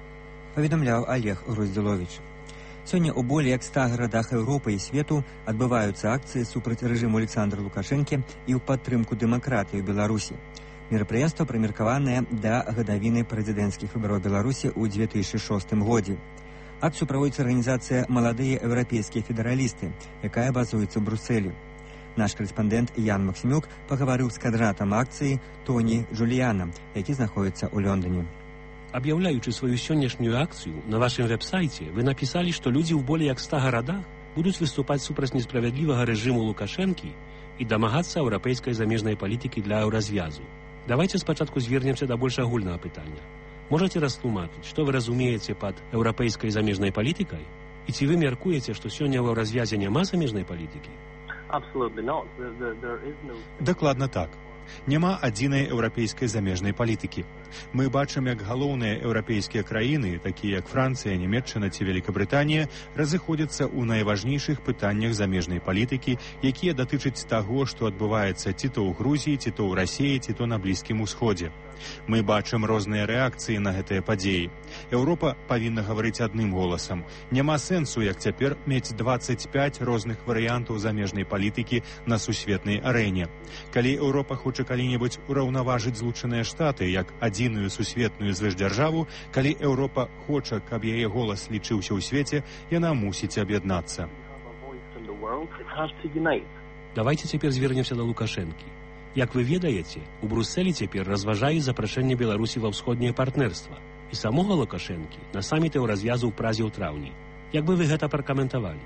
Паведамляў Олег Роздзіловіч. Сёння ў болей як ста гарадах Еўропы і свету адбываюцца акцыі супраць рэжыму Александра Лукашэнкі і ў падтрымку дэмакратыі ў Беларусі. Мерапрыемства прымеркаванае да гадавіны прэзідэнцкіх выбараў Беларусі ў две тысячы шостым годзе. Акцыю праводзіць арганізацыя «Маладыя еўрапейскія федэралісты», якая базуецца ў Брусэлі. Наш корэспандэнт Ян Максімюк пагаварыў з квадратам акцыі Тоні Джуліяна, які знаходіцца ў Лондоне. Аб'яўляючы сваю сённяшнюю акцыю, на вашым веб-сайце вы напісалі, што людзі ў болей як ста гарадах будуць выступаць супраць несправядлівага рэжыму Лукашэнкі і дамагацца еўрапейскай замежнай палітыкі для еўразвязу. Давайце спачатку звернемся да больш агульнага пытання. Можаце растлумачыць, што вы разумееце пад еўрапейскай замежнай палітыкай? І ці вы мяркуеце, што сёння ў еўразвязе няма замежнай палітыкі? Дакладна так. Няма адзінай еўрапейскай замежнай палітыкі. Мы бачым, як галоўныя еўрапейскія краіны, такія як Францыя, Нямецчына ці Великабрытанія, разыходзяцца ў найважнейшых пытаннях замежнай палітыкі, якія датычаць таго, што адбываецца ці то ў Грузіі, ці то ў Расіі, ці то на Блізкім Усходзе. Мы бачым розныя рэакцыі на гэтыя падзеі. Еўропа павінна гаварыць адным голасам. Няма сэнсу, як цяпер, мець дваццаць пяць розных варыянтаў замежнай палітыкі на сусветнай арэне. Калі Еўропа хоча калі-небудзь ураўнаважыць Злучаныя Штаты як адзіную сусветную звышдзяржаву, калі Еўропа хоча, каб яе голас лічыўся ў свеце, яна мусіць аб'яднацца. Давайце цяпер звернемся да Лукашэнкі. Як вы ведаеце, у Брусэлі цяпер разважаюць запрашэнне Беларусі ва ўсходняе партнерства. І самога Лукашэнкі на саміт еўразвязу ў Празе ў траўні. Як бы вы гэта пракаментавалі?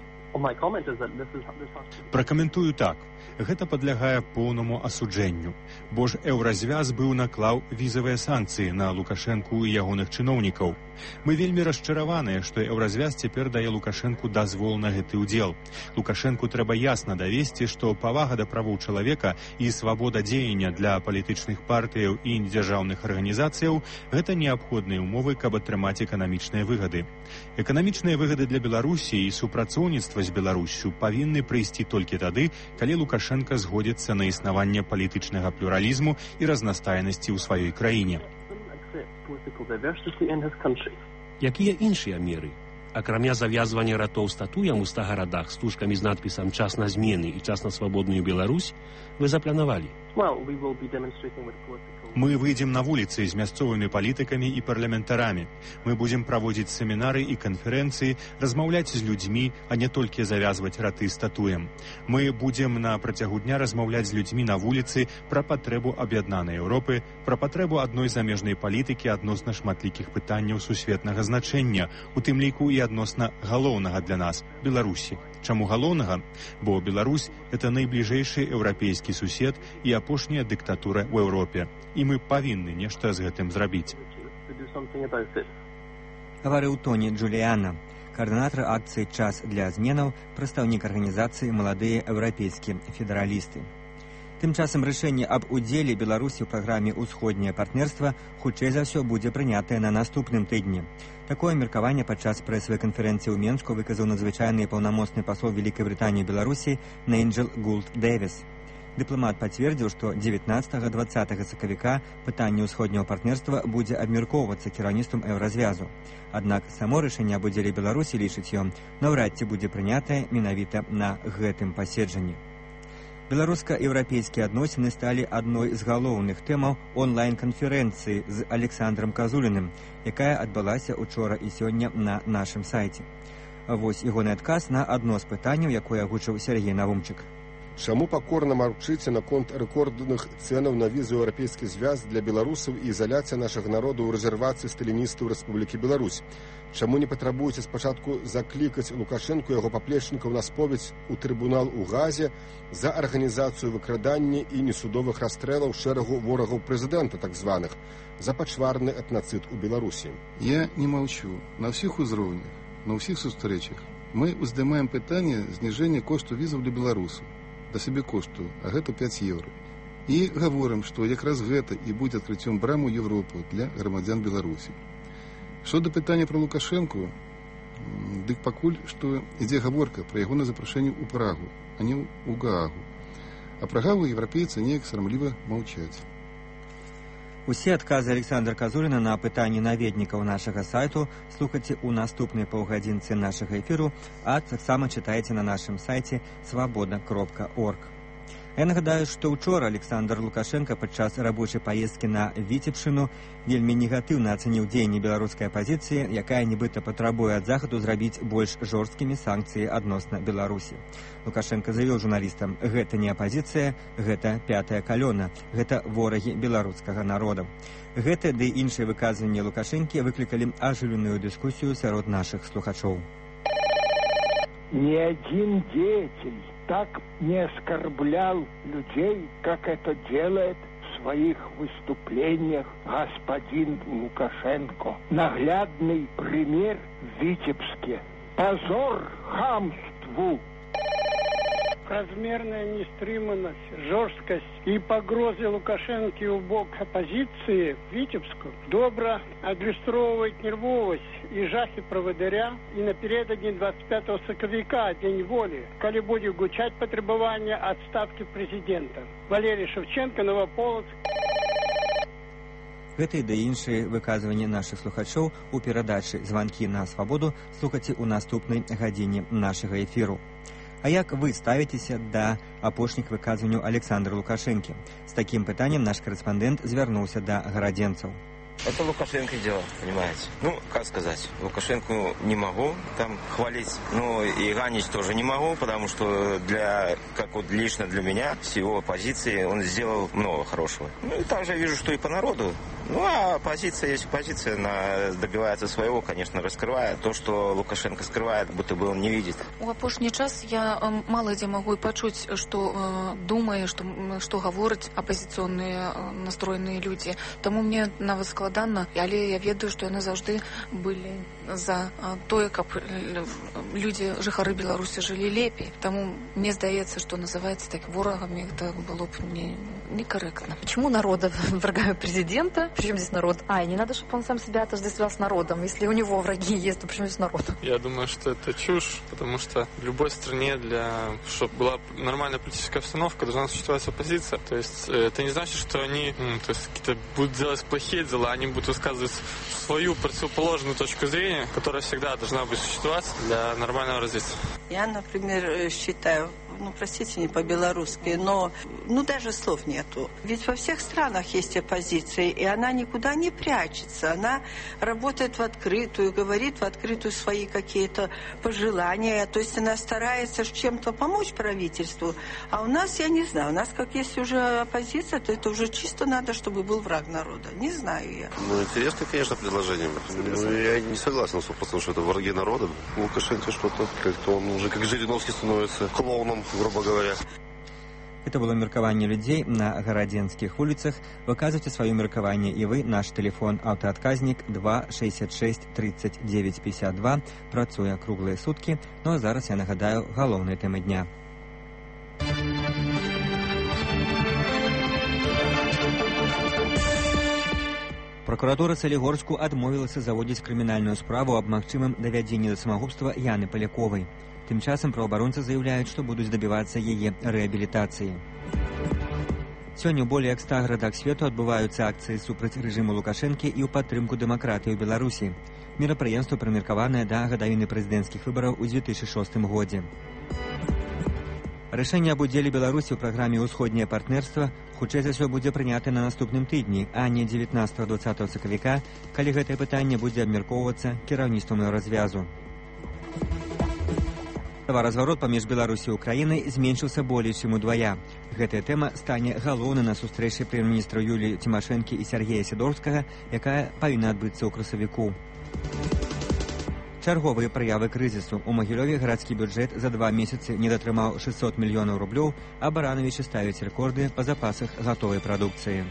Пракаментую так. Гэта падлягае поўнаму асуджэнню. Бо ж еўразвяз быў наклаў візавыя санкцыі на Лукашэнку і ягоных чыноўнікаў. Мы вельмі расчараваныя, што еўразвяз цяпер дае Лукашэнку дазвол на гэты ўдзел. Лукашэнку трэба ясна давесці, што павага да правоў чалавека і свабода дзеяння для палітычных партыяў і дзяржаўных арганізацыяў – гэта неабходныя ўмовы, каб атрымаць эканамічныя выгады. Эканамічныя выгады для Беларусі і супрацоўніцтва з Беларуссю павінны прыйсці толькі тады, калі Лукашенко згодзіцца на існаванне палітычнага плюралізму і разнастайнасці ў сваёй краіне. Якія іншыя меры акрамя завязвання ратоў статуям у ста гарадах з тушкамі з надпісам «Час на змены» і «Час на свабодную Беларусь» вы запланавалі? Мы выйдем на вуліцы з мясцовымі палітыкамі і парламентарамі. Мы будзем праводзіць семінары і канферэнцыі, размаўляць з людзьмі, а не толькі завязваць раты статуям. Мы будзем на працягу дня размаўляць з людзьмі на вуліцы пра патрэбу аб'яднанай Еўропы, пра патрэбу адной замежнай палітыкі адносна шматлікіх пытанняў сусветнага значэння, у тым ліку і адносна галоўнага для нас – Беларусі. Чаму галоўнага? Бо Беларусь – это найбліжэйшы еўрапейскі сусед і апошняя дыктатура ў Еўропе. І мы павінны нешта з гэтым зрабіць. Гаварыў Тоні Джуліяна, каардынатар акцыі «Час для зменаў», прадстаўнік арганізацыі «Маладыя еўрапейскія федэралісты». Тым часам рашэнне аб удзеле Беларусі ў праграме «Усходняе партнерства» хутчэй за ўсё будзе прынятае на наступным тыдні. Такое меркаванне падчас прэсавай канферэнцыі ў Менску выказаў надзвычайны і паўнамоцны пасол Вялікай Брытаніі Беларусі Нейджэл Гулд Дэвіс. Дыпламат пацвердзіў, што дзевятнаццатага-дваццатага сакавіка пытанне ўсходняго партнерства будзе абмяркоўвацца кіраўніцтвам еўразвязу. Аднак само рашэнне аб удзеле Беларусі, лічыць ён, наўрад ці будзе прынятае менавіта на гэтым паседжанні. Беларуска-еўрапейскія адносіны сталі адной з галоўных тэмаў онлайн-канферэнцыі з Александром Казуліным, якая адбылася учора і сёння на нашым сайце. Вось ягоны адказ на адно з пытанняў, якое агучыў Сергей Навумчык. Чаму пакорна маўчыце наконт рэкордных цэнаў на візу еўрапейскі звяз для беларусаў і ізаляцыя нашага народу ў рэзервацыі сталіністаў Рэспублікі Беларусь? Чаму не патрабуеце спачатку заклікаць Лукашэнку і яго паплечнікаў на споведь у трыбунал у Газе за арганізацыю выкрадання і несудовых расстрэлаў шэрагу ворагаў прэзідэнта, так званых, за пачварны этнацыд у Беларусі? Я не молчу. На всіх узроўнях, на ўсіх сустрэчах мы уздымаем пытанне зніжэння кошту візаў для беларусаў да сабекошту, а гэта пяць еўра. І гаворым, што якраз гэта і будзе адкрыццём браму Еўропы для грамадзян Беларусі. Што да пытання пра Лукашэнку, дык пакуль што ідзе гаворка пра ягонае запрашэнне ў Прагу, а не ў Гаагу. А пра Гаагу еўрапейцы неяк сарамліва маўчаць. Усе адказы Александра Казуліна на пытанні наведнікаў нашага сайту слухайце ў наступнай паўгадзінцы нашага эфіру, а таксама чытайце на нашым сайце свабода кропка орг. Я нагадаю, што ўчора Александр Лукашенко падчас рабочай паездкі на Віцебшчыну вельмі негатыўна ацаніў дзеянні беларускай апазіцыі, якая нібыта патрабуе ад захаду зрабіць больш жорсткімі санкцыі адносна Беларусі. Лукашенко заявіў журналістам: гэта не апазіцыя, гэта пятая калёна, гэта ворагі беларускага народа. Гэта ды іншыя выказванні Лукашэнкі выклікалі ажыўленую дыскусію сярод нашых слухачоў. Ни один деятель так не оскорблял людей, как это делает в своих выступлениях господин Лукашенко. Наглядный пример в Витебске. Позор хамству! Размерная нестриманность, жесткость и погрозы Лукашенко в бок оппозиции в Витебску добро адлюстровывает нервовость и жахи праводаря и напередодні двадцать пятого сакавіка, День воли, коли будет гучать потребование отставки президента. Валерий Шевченко, Новополоцк. Гэты да іншыя выказванні нашых слухачоў у перадачы «Званкі на свабоду» слухайце ў наступнай гадзіне нашага эфіру. А як вы ставіцеся да апошніх выказванняў Александра Лукашэнкі? З такім пытаннем наш корэспандэнт звярнуўся да гарадзенцаў. Это Лукашенко дело, понимаете. Ну, как сказать, Лукашенко не могу там хвалить, ну и ганить тоже не могу, потому что для, как вот лично для меня, с его позиции он сделал много хорошего. Ну и также вижу, что и по народу. Ну, а позиция есть позиция, она добивается своего, конечно, раскрывая то, что Лукашенко скрывает, будто бы он не видит. У апошні час я э, мало дзе могу пачуць, што э, думае, што, што гавораць апозіцыйныя э, настроеныя людзі. Таму мне нават складана, але я ведаю, што яны заўжды былі за э, тое, каб э, людзі, жыхары Беларусі жылі лепей. Таму мне здаецца, што называецца так ворагамі, гэта было б не... некорректно. Почему народа врага президента? Причем здесь народ? А, и не надо, чтобы он сам себя отождествлял с народом. Если у него враги есть, то почему здесь народ? Я думаю, что это чушь, потому что в любой стране, для, чтобы была нормальная политическая обстановка, должна существовать оппозиция. То есть это не значит, что они ну, то есть, какие-то будут делать плохие дела, они будут высказывать свою противоположную точку зрения, которая всегда должна быть существовать для нормального развития. Я, например, считаю, ну, простите, не по-белорусски, но ну, даже слов нету. Ведь во всех странах есть оппозиция, и она никуда не прячется. Она работает в открытую, говорит в открытую свои какие-то пожелания. То есть она старается чем-то помочь правительству. А у нас, я не знаю, у нас как если уже оппозиция, то это уже чисто надо, чтобы был враг народа. Не знаю я. Ну, интересное, конечно, предложение. Ну, я не согласен с вопросом, что это враги народа. Лукашенко что-то, как-то он уже как Жириновский становится клоуном, грубо говоря. Это было меркаванне людзей на гарадзенскіх вуліцах. Выказвайце сваё меркаванне і вы. Наш тэлефон аўтаадказнік два шэсцьдзесят шэсць тридцать девять пятьдесят два. Працуе круглыя суткі. Ну а зараз я нагадаю галоўныя тэмы дня. Прокуратура Салігорску адмовілася заводзіць крымінальную справу аб магчымым давядзенні да самагубства Яны Паляковай. Тым часам праваабаронцы заяўляюць, што будуць дабівацца яе рэабілітацыі. Сёння ў болей як ста гарадах свету адбываюцца акцыі супраць рэжыму Лукашэнкі і ў падтрымку дэмакратыі ў Беларусі. Мерапрыемства прымеркаванае да гадавіны прэзідэнцкіх выбараў у две тысячи шостым годзе. Рашэнне аб удзеле Беларусі ў праграме «Усходняе партнерства» хутчэй за ўсё будзе прынята на наступным тыдні, а не дзевятнаццатага-дваццатага сакавіка, калі гэтае пытанне будзе абмяркоўвацца кіраўніцтвам развязу. Таваразварот паміж Беларусі і Украінай зменшыўся болей чым удвая. Гэтая тэма стане галоўнай на сустрэчы прэм'ер-міністра Юліі Цімашэнкі і Сергея Сідорскага, якая павінна адбыцца ў красавіку. Чарговыя праявы крызісу. У Магілёве гарадскі бюджэт за два месяцы не датрымаў шестьсот мільёнаў рублёў, а Барановічы ставяць рэкорды па запасах гатовай прадукцыі.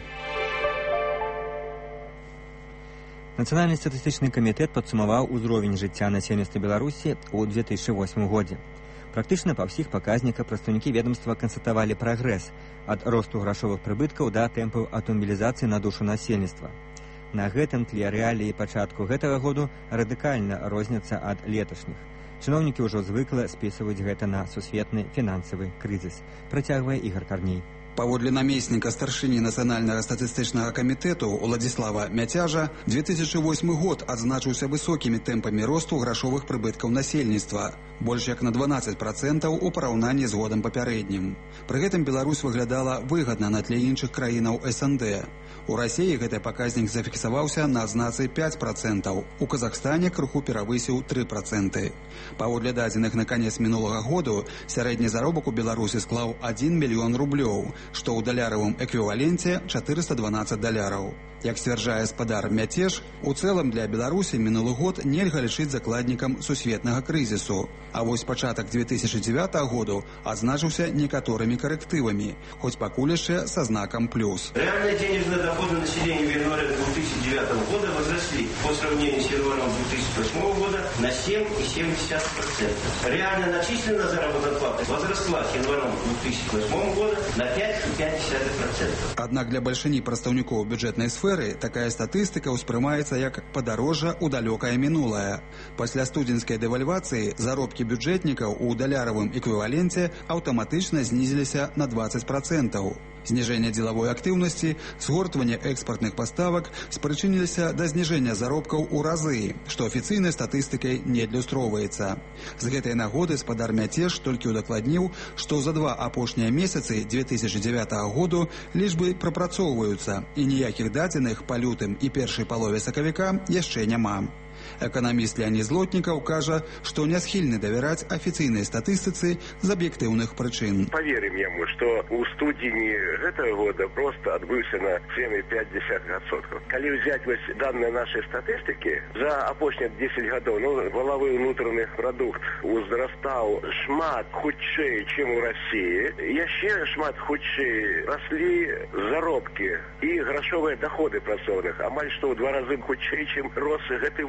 Нацыянальны статыстычны камітэт падсумаваў узровень жыцця насельніцтва Беларусі ў две тысячи восьмым годзе. Практычна па ўсіх паказніках прадстаўнікі ведомства канстатавалі прагрэс ад росту грашовых прыбыткаў да тэмпаў аўтамабілізацыі на душу насельніцтва. На гэтым тле рэаліі пачатку гэтага году радыкальна розняцца ад леташніх. Чыноўнікі ўжо звыкла спісваюць гэта на сусветны фінансавы крызіс. Працягвае Ігор Карней. Паводле намесніка старшыні нацыянальнага статыстычнага камітэту Уладзіслава Мяцяжа, две тысячи восьмы год адзначыўся высокімі тэмпамі росту грашовых прыбыткаў насельніцтва, больш як на дванаццаць процентаў у параўнанні з годам папярэднім. Пры гэтым Беларусь выглядала выгадна на тле іншых краінаў эс эн дэ. У Расіі гэты паказнік зафіксаваўся на адзнацы пяць процентаў, у Казахстане крыху перавысіў тры проценты. Паводле дадзеных на канец мінулага году, сярэдні заробак у Беларусі склаў адзін мільён рублёў, што ў даляравым эквіваленце чатырыста дванаццаць даляраў. Як сцвярджае спадар Мяцеж, у цэлым для Беларусі мінулы год нельга лічыць закладнікам сусветнага крызісу. А вось пачатак две тысячи девятого году адзначыўся некаторымі карэктывамі, хоць пакуль яшчэ са знакам плюс. Реальные денежные доходы населения в январе две тысячи девятого года возросли по сравнению с январем две тысячи восьмого года на семь целых семь десятых процента. Реально начисленная заработная плата возросла с январем две тысячи восьмого года на пять целых пять десятых процента. Аднак для бальшыні прадстаўнікоў бюджэтнай сферы такая статыстыка ўспрымаецца як падарожжа ў далёкае мінулае. Пасля студзеньскай дэвальвацыі заробкі бюджэтнікаў у даляравым эквіваленце аўтаматычна знізіліся на двадцать процентаў. Зніжэнне дзелавой актыўнасці, згортванне экспартных паставак спрычыніліся да зніжэння заробкаў у разы, што афіцыйнай статыстыкай не адлюстроўваецца. З гэтай нагоды спадар Мяцеж толькі ўдакладніў, што за два апошнія месяцы две тысячи девятого году лічбы прапрацоўваюцца, і ніякіх дадзеных па лютым і першай палове сакавіка яшчэ няма. Эканаміст Леонид Злотнікаў кажа, што не схільны давяраць афіцыйнай статыстыцы з аб'ектыўных прычын. Поверим яму, што у студзені гэтага года просто адбыўся на семь целых пять десятых процента. Калі ўзяць вось данные нашай статыстыкі, за апошнія десять гадоў, ну, валавы ўнутраны прадукт узрастаў шмат хутчэй, чым у Расіі. Яшчэ шмат хутчэй раслі заробкі і грашовыя доходы працоўных, амаль што ў два разы хутчэй, чым рос гэты ВУП.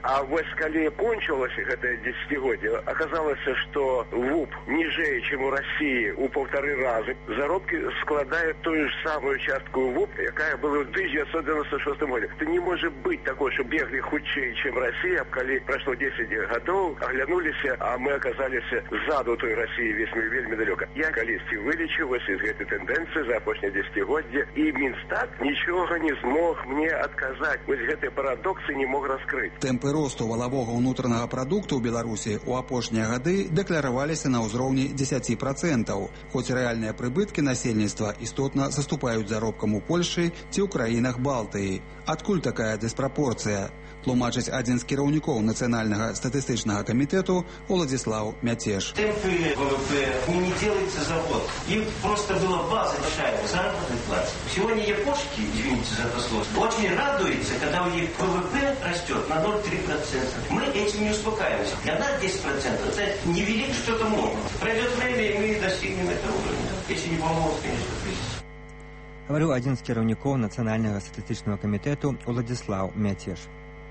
А вось калі кончылася гэтае дзесяцігоддзе, аказалася, што ВУП ніжэй, чым у Расіі у паўтары разы. Заробкі складаюць тую ж самую частку ВУП, якая была ў тысяча девятьсот девяносто шестом годзе. Это не можа быць такое, што беглі хутчэй, чым Расія, калі прайшло десять гадоў, аглянуліся, а мы аказаліся ззаду той Расіі вельмі вельмі далёка. Я калісьці вылечылася з гэтай тэндэнцыі за апошняе дзесяцігоддзе, і Мінстат нічога не змог мне адказаць. Вось гэтыя парадоксы не мог раскрыць. Тэмпы росту валавога ўнутранага прадукту ў Беларусі ў апошнія гады дэклараваліся на ўзроўні дзесяць працэнтаў, хоць рэальныя прыбыткі насельніцтва істотна саступаюць заробкам у Польшы ці ў краінах Балтыі. Адкуль такая дыспрапорцыя? Тлумачыць адзін з кіраўнікоў Нацыянальнага статыстычнага камітэту Уладзіслаў Мяцеш. Темпы ВВП не делается за год. Им просто была база большая заработной платы. Сегодня япошки, извините за это слово, очень радуются, когда у них ВВП растет на ноль целых три десятых процента. Мы этим не успокаиваемся. Для нас десять процентов это невелик что-то много. Пройдет время, и мы достигнем этого уровня. Если не помогут, конечно, кризис. Говорю адзін з кіраўнікоў Нацыянальнага статыстычнага камітэту Уладзіслаў Мяцеш.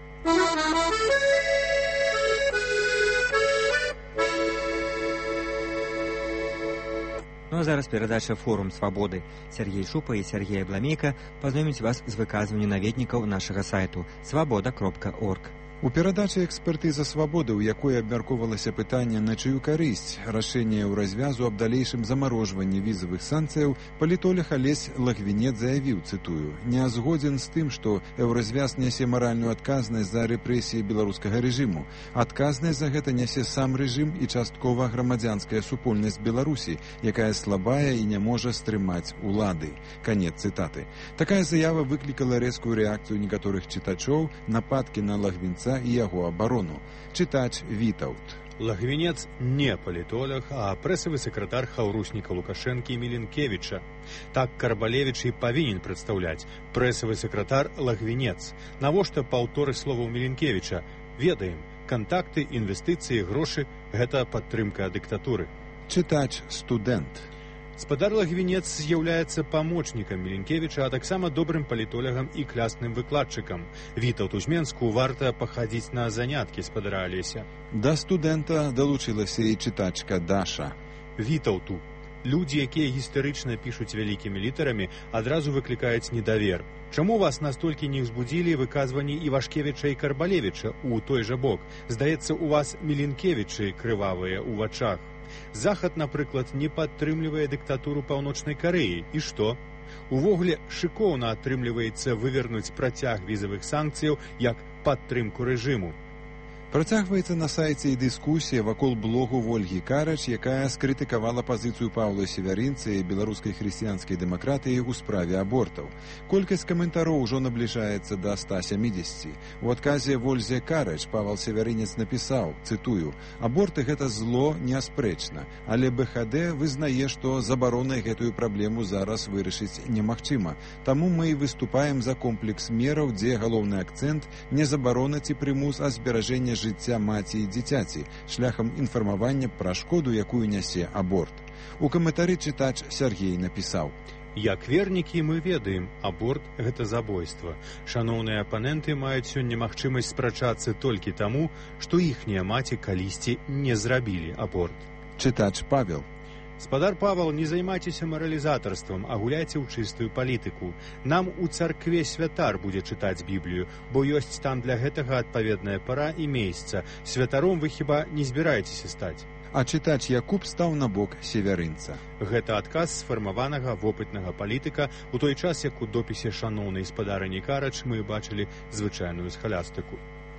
Ну а зараз перадача «Форум свабоды». Сергей Шупа і Сергей Абламейка пазнайомяць вас з выказваннем наведнікаў нашага сайту свабода кропка орг. У перадачы «Экспертыза свабоды», у якой абмяркоўвалася пытанне на чыю карысць рашэнне ў развязу аб далейшым замарожванні візавых санкцыяў, палітолог Алесь Лагвінец заявіў, цытую, «Не згодзен з тым, што еўразвяз нясе маральную адказнасць за рэпрэсіі беларускага рэжыму. Адказнасць за гэта нясе сам рэжым і часткова грамадзянская супольнасць Беларусі, якая слабая і не можа стрымаць улады». Канец цытаты. Такая заява выклікала рэзкую рэакцыю некаторых чытачоў, нападкі на Лагвінца і яго абарону. Чытач Вітаўт. Лагвінец не палітолог, а прэсавы сакратар хаўрусніка Лукашэнкі Міленкевіча. Так Карбалевіч і павінен прадстаўляць прэсавы сакратар Лагвінец. Навошта паўторы словаў Міленкевіча? Ведаем, кантакты, інвестыцыі, грошы – гэта падтрымка дыктатуры. Чытач Студэнт. Спадар Лагвінец з'яўляецца памочнікам Міленкевіча, а таксама добрым палітолагам і клясным выкладчыкам. Вітаўт у Жменску варта пахадзіць на заняткі спадара Алеся. Да студэнта далучылася і чытачка Даша. Вітаўту. Людзі, якія гістарычна пішуць вялікімі літарамі, адразу выклікаюць недавер. Чаму вас настолькі не ўзбудзілі выказванні Івашкевіча і Карбалевіча у той жа бок? Здаецца, у вас Міленкевічы крывавыя ў вачах. Захад, напрыклад, не падтрымлівае дыктатуру Паўночнай Карэі. І што? Увогуле, шыкоўна атрымліваецца вывернуць працяг візавых санкцыяў як падтрымку рэжыму. Працягваецца на сайце і дыскусія вакол блогу Вольгі Карач, якая скрытыкавала пазіцыю Паўла Севярынца і беларускай хрысціянскай дэмакратыі ў справе абортаў. Колькасць каментароў ужо набліжаецца да ста сямідзесяці. У адказе Вользе Карач Павел Севярынец напісаў, цытую, «Аборты гэта зло неаспрэчна, але БХД вызнае, што забаронай гэтую праблему зараз вырашыць немагчыма. Таму мы і выступаем за комплекс мераў, дзе галоўны акцэнт не забарона ці прымус, а зберажэнне жыцця маці і дзіцяці шляхам інфармавання пра шкоду, якую нясе аборт». У каментары чытач Сергей напісаў, «Як вернікі мы ведаем, аборт – гэта забойства. Шаноўныя апаненты маюць сёння магчымасць спрачацца толькі таму, што іхнія маці калісьці не зрабілі аборт». Чытач Павел. Спадар Павел, не займайцеся маралізатарствам, а гуляйце ў чыстую палітыку. Нам у царкве святар будзе чытаць Біблію, бо ёсць там для гэтага адпаведная пара і месца. Святаром вы хіба не збіраецеся стаць? А чытач Якуб стаў на бок Севярынца. Гэта адказ сфармаванага вопытнага палітыка у той час, як у допісе шаноўнай спадарыні Карач мы бачылі звычайную схалястыку.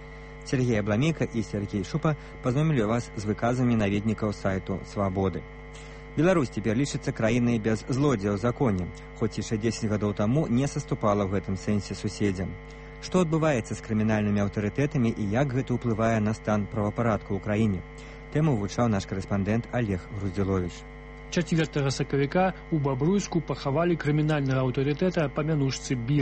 Сергей Абламейка і Сергей Шупа пазнайомілі вас з выказамі наведнікаў сайту «Свабоды». Беларусь цяпер лічыцца краінай без злодзея ў законе, хоць яшчэ дзесяць гадоў таму не саступала ў гэтым сэнсе суседзям. Што адбываецца з крымінальнымі аўтарытэтамі і як гэта ўплывае на стан правапарадку ў краіне? Тэму вывучаў наш карэспандэнт Олег Груздзіловіч. чацвёртага сакавіка ў Бабруйску пахавалі крымінальнага аўтарытэта па мянушцы Біра.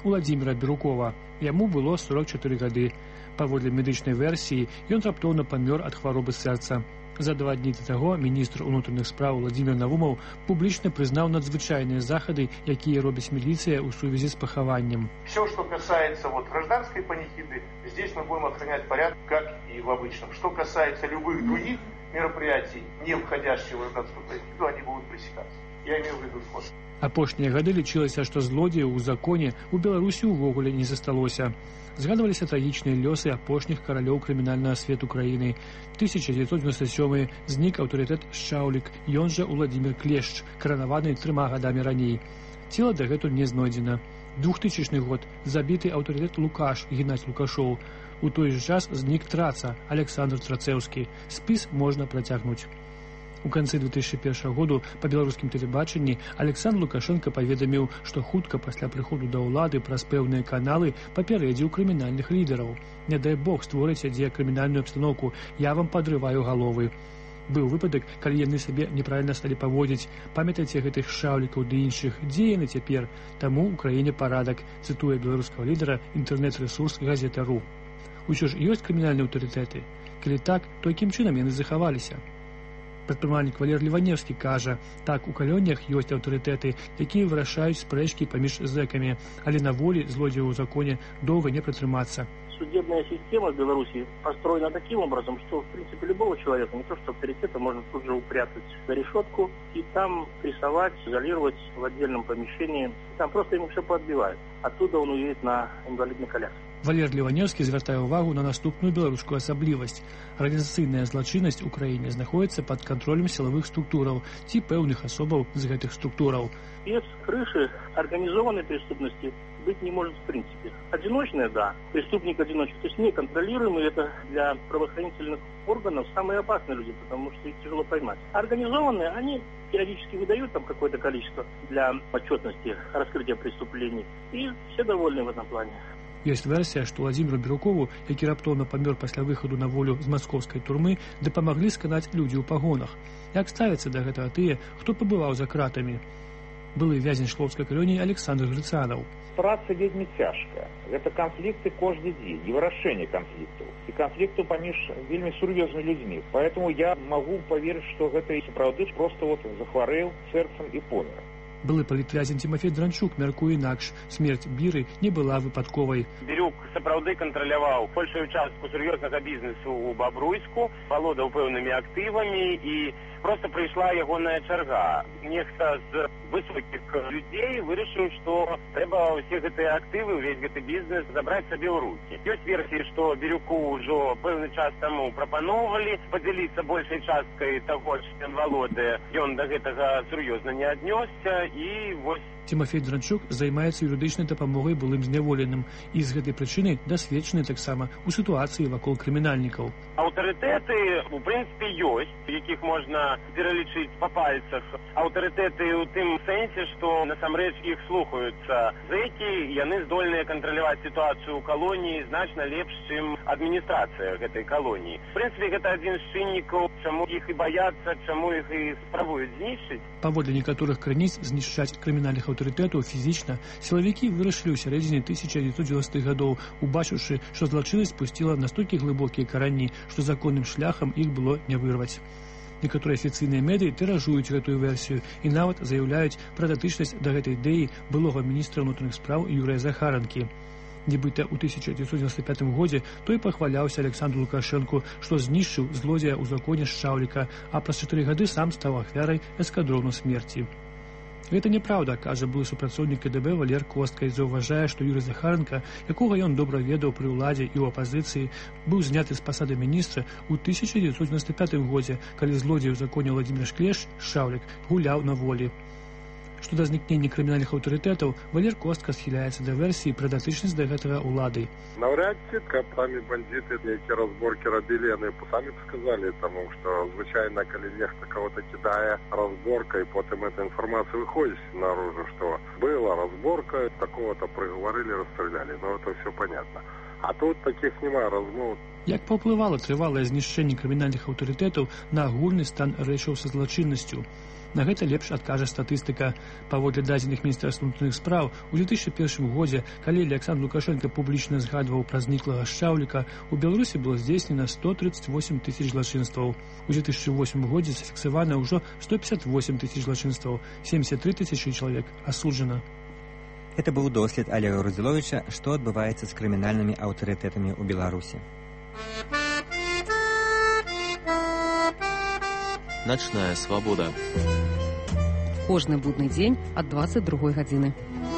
Уладзіміра Бірукова. Яму было сорок чатыры гады. Паводле медычнай версіі, ён раптоўна памёр ад хваробы сэрца. За два дні до таго міністр унутраных спраў Владзімір Навумаў публічна прызнаў надзвычайныя захады, якія робіць міліцыя ў сувязі з пахаваннем. Все, что касается вот гражданской панихиды, здесь мы будем охранять порядок, как и в обычном. Что касается любых других мероприятий, не входящих в гражданскую панихиду, они будут пресекаться. Я имею в виду сход. Апошнія гады лічылася, што злодзеяў у законе ў Беларусі ўвогуле не засталося. Згадваліся трагічныя лёсы апошніх каралёў крымінальнага свету краіны. тысяча дзевяцьсот девяносто сёмы знік аўтарытэт Шчаўлік, ён жа Уладзімір Клешч, каранаваны трыма гадамі раней. Цела дагэтуль не знойдзена. двухтысячны год забіты аўтарытэт Лукаш Геннадзь Лукашоў. У той жа час знік Траца Александр Трацэўскі. Спіс можна працягнуць. У канцы две тысячи первого году па беларускім тэлебачанні Александр Лукашенко паведаміў, што хутка пасля прыходу да ўлады праз пэўныя каналы папярэдзіў крымінальных лідараў. Не дай бог створыць дзе крымінальную абстаноўку, я вам падрываю галовы. Быў выпадак, калі яны сабе неправільна сталі паводзіць. Памятайце гэтых шаўлікаў ды іншых, дзе яны цяпер? Таму ў краіне парадак, цытуе беларускага лідара інтэрнэт-рэсурс газета.ру. Усё ж ёсць крымінальныя аўтарытэты. Калі так, то якім чынам яны захаваліся? Прадпрымальнік Валер Ліваневскі кажа, так, у калоніях ёсць аўтарытэты, якія вырашаюць спрэчкі паміж зэкамі, але на волі злодзеяў у законе доўга не пратрымацца. Судебная система в Беларуси построена таким образом, что, в принципе, любого человека, не то что авторитета, можно тут же упрятать за решетку и там прессовать, изолировать в отдельном помещении. Там просто ему все поотбивают. Оттуда он уедет на инвалидной коляске. Валер Ліваневскі звяртае ўвагу на наступную беларускую асаблівасць. Арганізацыйная злачыннасць у краіне знаходзіцца пад кантролем сілавых структураў ці пэўных асобаў з гэтых структураў. Без крыши организованной преступности быть не может в принципе. Одиночная, да. Преступник одиночек, то есть неконтролируемый, это для правоохранительных органов самые опасные люди, потому что их тяжело поймать. Организованные, они периодически выдают там какое-то количество для отчетности раскрытия преступлений, и все довольны в этом плане. Ёсць версія, што Владзіміру Бірукову, які раптоўна памёр пасля выхаду на волю з маскоўскай турмы, дапамаглі сканаць людзі ў пагонах. Як ставяцца да гэтага тыя, хто пабываў за кратамі? Былы вязень Шловскай калоніі Александр Грыцанаў. Праца вельмі цяжкая. Гэта канфлікты кожны дзень, і вырашэнне канфліктаў. І канфліктаў паміж вельмі сур'ёзнымі людзьмі. Поэтому я магу паверыць, што гэта сапраўды просто вот захварэў сэрцам і помер. Былы палітвязень Тимофей Дранчук мяркуе інакш. Смерць Біры не была выпадковай. Бірюк сапраўды кантраляваў большую частку сур'ёзнага бізнесу ў Бабруйску, валодаў пэўнымі актывамі і просто прыйшла ягоная чарга. Нехта з высокіх людзей вырашыў, што трэба ўсе гэтыя актывы, увесь гэты бізнес забраць сабе ў рукі. Ёсць версіі, што Бірюку ўжо пэўны час таму прапаноўвалі падзяліцца большай часткай таго, што ён валодае. Ён да гэтага сур'ёзна не аднёсся і вось. Тимофей Дранчук займаецца юрыдычнай дапамогай былым зняволеным і з гэтай прычыны дасведчаны таксама ў сітуацыі вакол крымінальнікаў. Аўтарытэты, у прынцыпе, ёсць, якіх можна пералічыць па пальцах. Аўтарытэты ў тым сэнсе, што насамрэч іх слухаюцца зэкі, яны здольныя кантраляваць сітуацыю ў калоніі значна лепш, чым адміністрацыя гэтай калоніі. В прынцыпе, гэта адзін з чыннікаў, чаму іх і баяцца, чаму іх і спрабуюць знішчыць. Паводле некаторых крыніц знішчаць крымінальных аўтарытэтаў фізічна сілавікі вырашылі ў сярэдзіне тысяча дзевяцьсот дзевяностых гадоў, убачыўшы, што злачыннасць пусціла настолькі глыбокія карані, што законным шляхам іх было не вырваць. Некаторыя афіцыйныя медыі тыражуюць гэтую версію і нават заяўляюць пра датычнасць да гэтай ідэі былога міністра ўнутраных спраў Юрыя Захаранкі. Нібыта ў тысяча дзевяцьсот дзевяносто пятым годзе той пахваляўся Александру Лукашэнку, што знішчыў злодзея ў законе Шчаўліка, а праз чатыры гады сам стаў ахвярай эскадрону смерці. Гэта няправда, кажа былы супрацоўнік КДБ Валер Костка і заўважае, што Юрый Захаранка, якога ён добра ведаў пры ўладзе і ў апазіцыі, быў зняты з пасады міністра ў тысяча дзевяцьсот дзевяносто пятым годзе, калі злодзей у законе Владзімір Клешч, Шчаўлік, гуляў на волі. Што да знікнення крымінальных аўтарытэтаў, Валер Костка схіляецца да версіі пра датычнасць да гэтага ўлады. Наўряд ці самі бандиты, якія разборкі рабілі, яны самі сказалі, таму што звычайна, калі нехта кого-то кідае разборка, і потым эта інфармацыя выходзіць наружу, што была разборка, такого-то прыгаварылі, расстраляли. Ну, это все понятно. А тут таких нема размоў. Як паўплывала трывалае знішчэнне крымінальных аўтарытэтаў на агульны стан рэчаў са злачыннасцю? На гэта лепш адкажа статыстыка. Паводле дадзеных міністэрства ўнутраных спраў, у две тысячи першым годзе, калі Александр Лукашенко публічна згадваў пра зніклага шчаўліка, у Беларусі было здзейснена сто тридцать восемь тысяч злачынстваў. У две тысячи восьмым годзе зафіксавана ўжо сто пятьдесят восемь тысяч злачынстваў, семьдесят три тысячи чалавек асуджана. Это быў дослед Олега Грудзіловіча, што адбываецца з крымінальнымі аўтарытэтамі ў Беларусі. Ночная свабода. Кожны будны дзень ад двадцать другой гадзіны.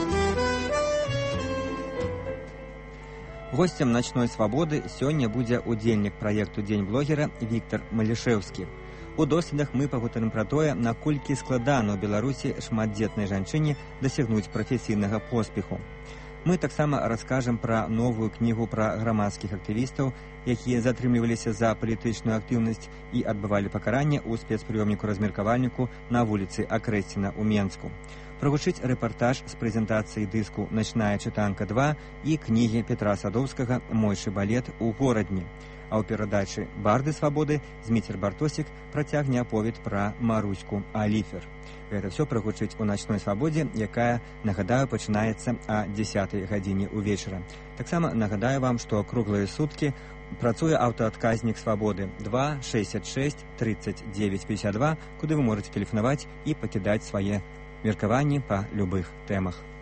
Госцем начной свабоды сёння будзе удзельнік праекту Дзень блогера Віктор Малішэўскі. У доследах мы пагутарым пра тое, наколькі складана ў Беларусі шматдзетнай жанчыне дасягнуць прафесійнага поспеху. Мы таксама раскажам пра новую кнігу пра грамадскіх актывістаў, якія затрымліваліся за палітычную актыўнасць і адбывалі пакаранне ў спецпрыёмніку-размеркавальніку на вуліцы Акрэсціна ў Менску. Прагучыць рэпартаж з прэзентацыі дыску «Начная чытанка два» і кнігі Петра Садоўскага «Мойшы балет у горадні». А ў перадачы «Барды свабоды» Зміцер Бартосік працягне аповед пра Маруську Аліфер. Гэта ўсё прагучыць у начной свабодзе, якая, нагадаю, пачынаецца а дзесятай гадзіне ўвечара. Таксама нагадаю вам, што круглыя суткі працуе аўтаадказнік свабоды два шестьдесят шесть тридцать девять пятьдесят два, куды вы можете тэлефанаваць і пакідаць свае меркаванні па любых тэмах.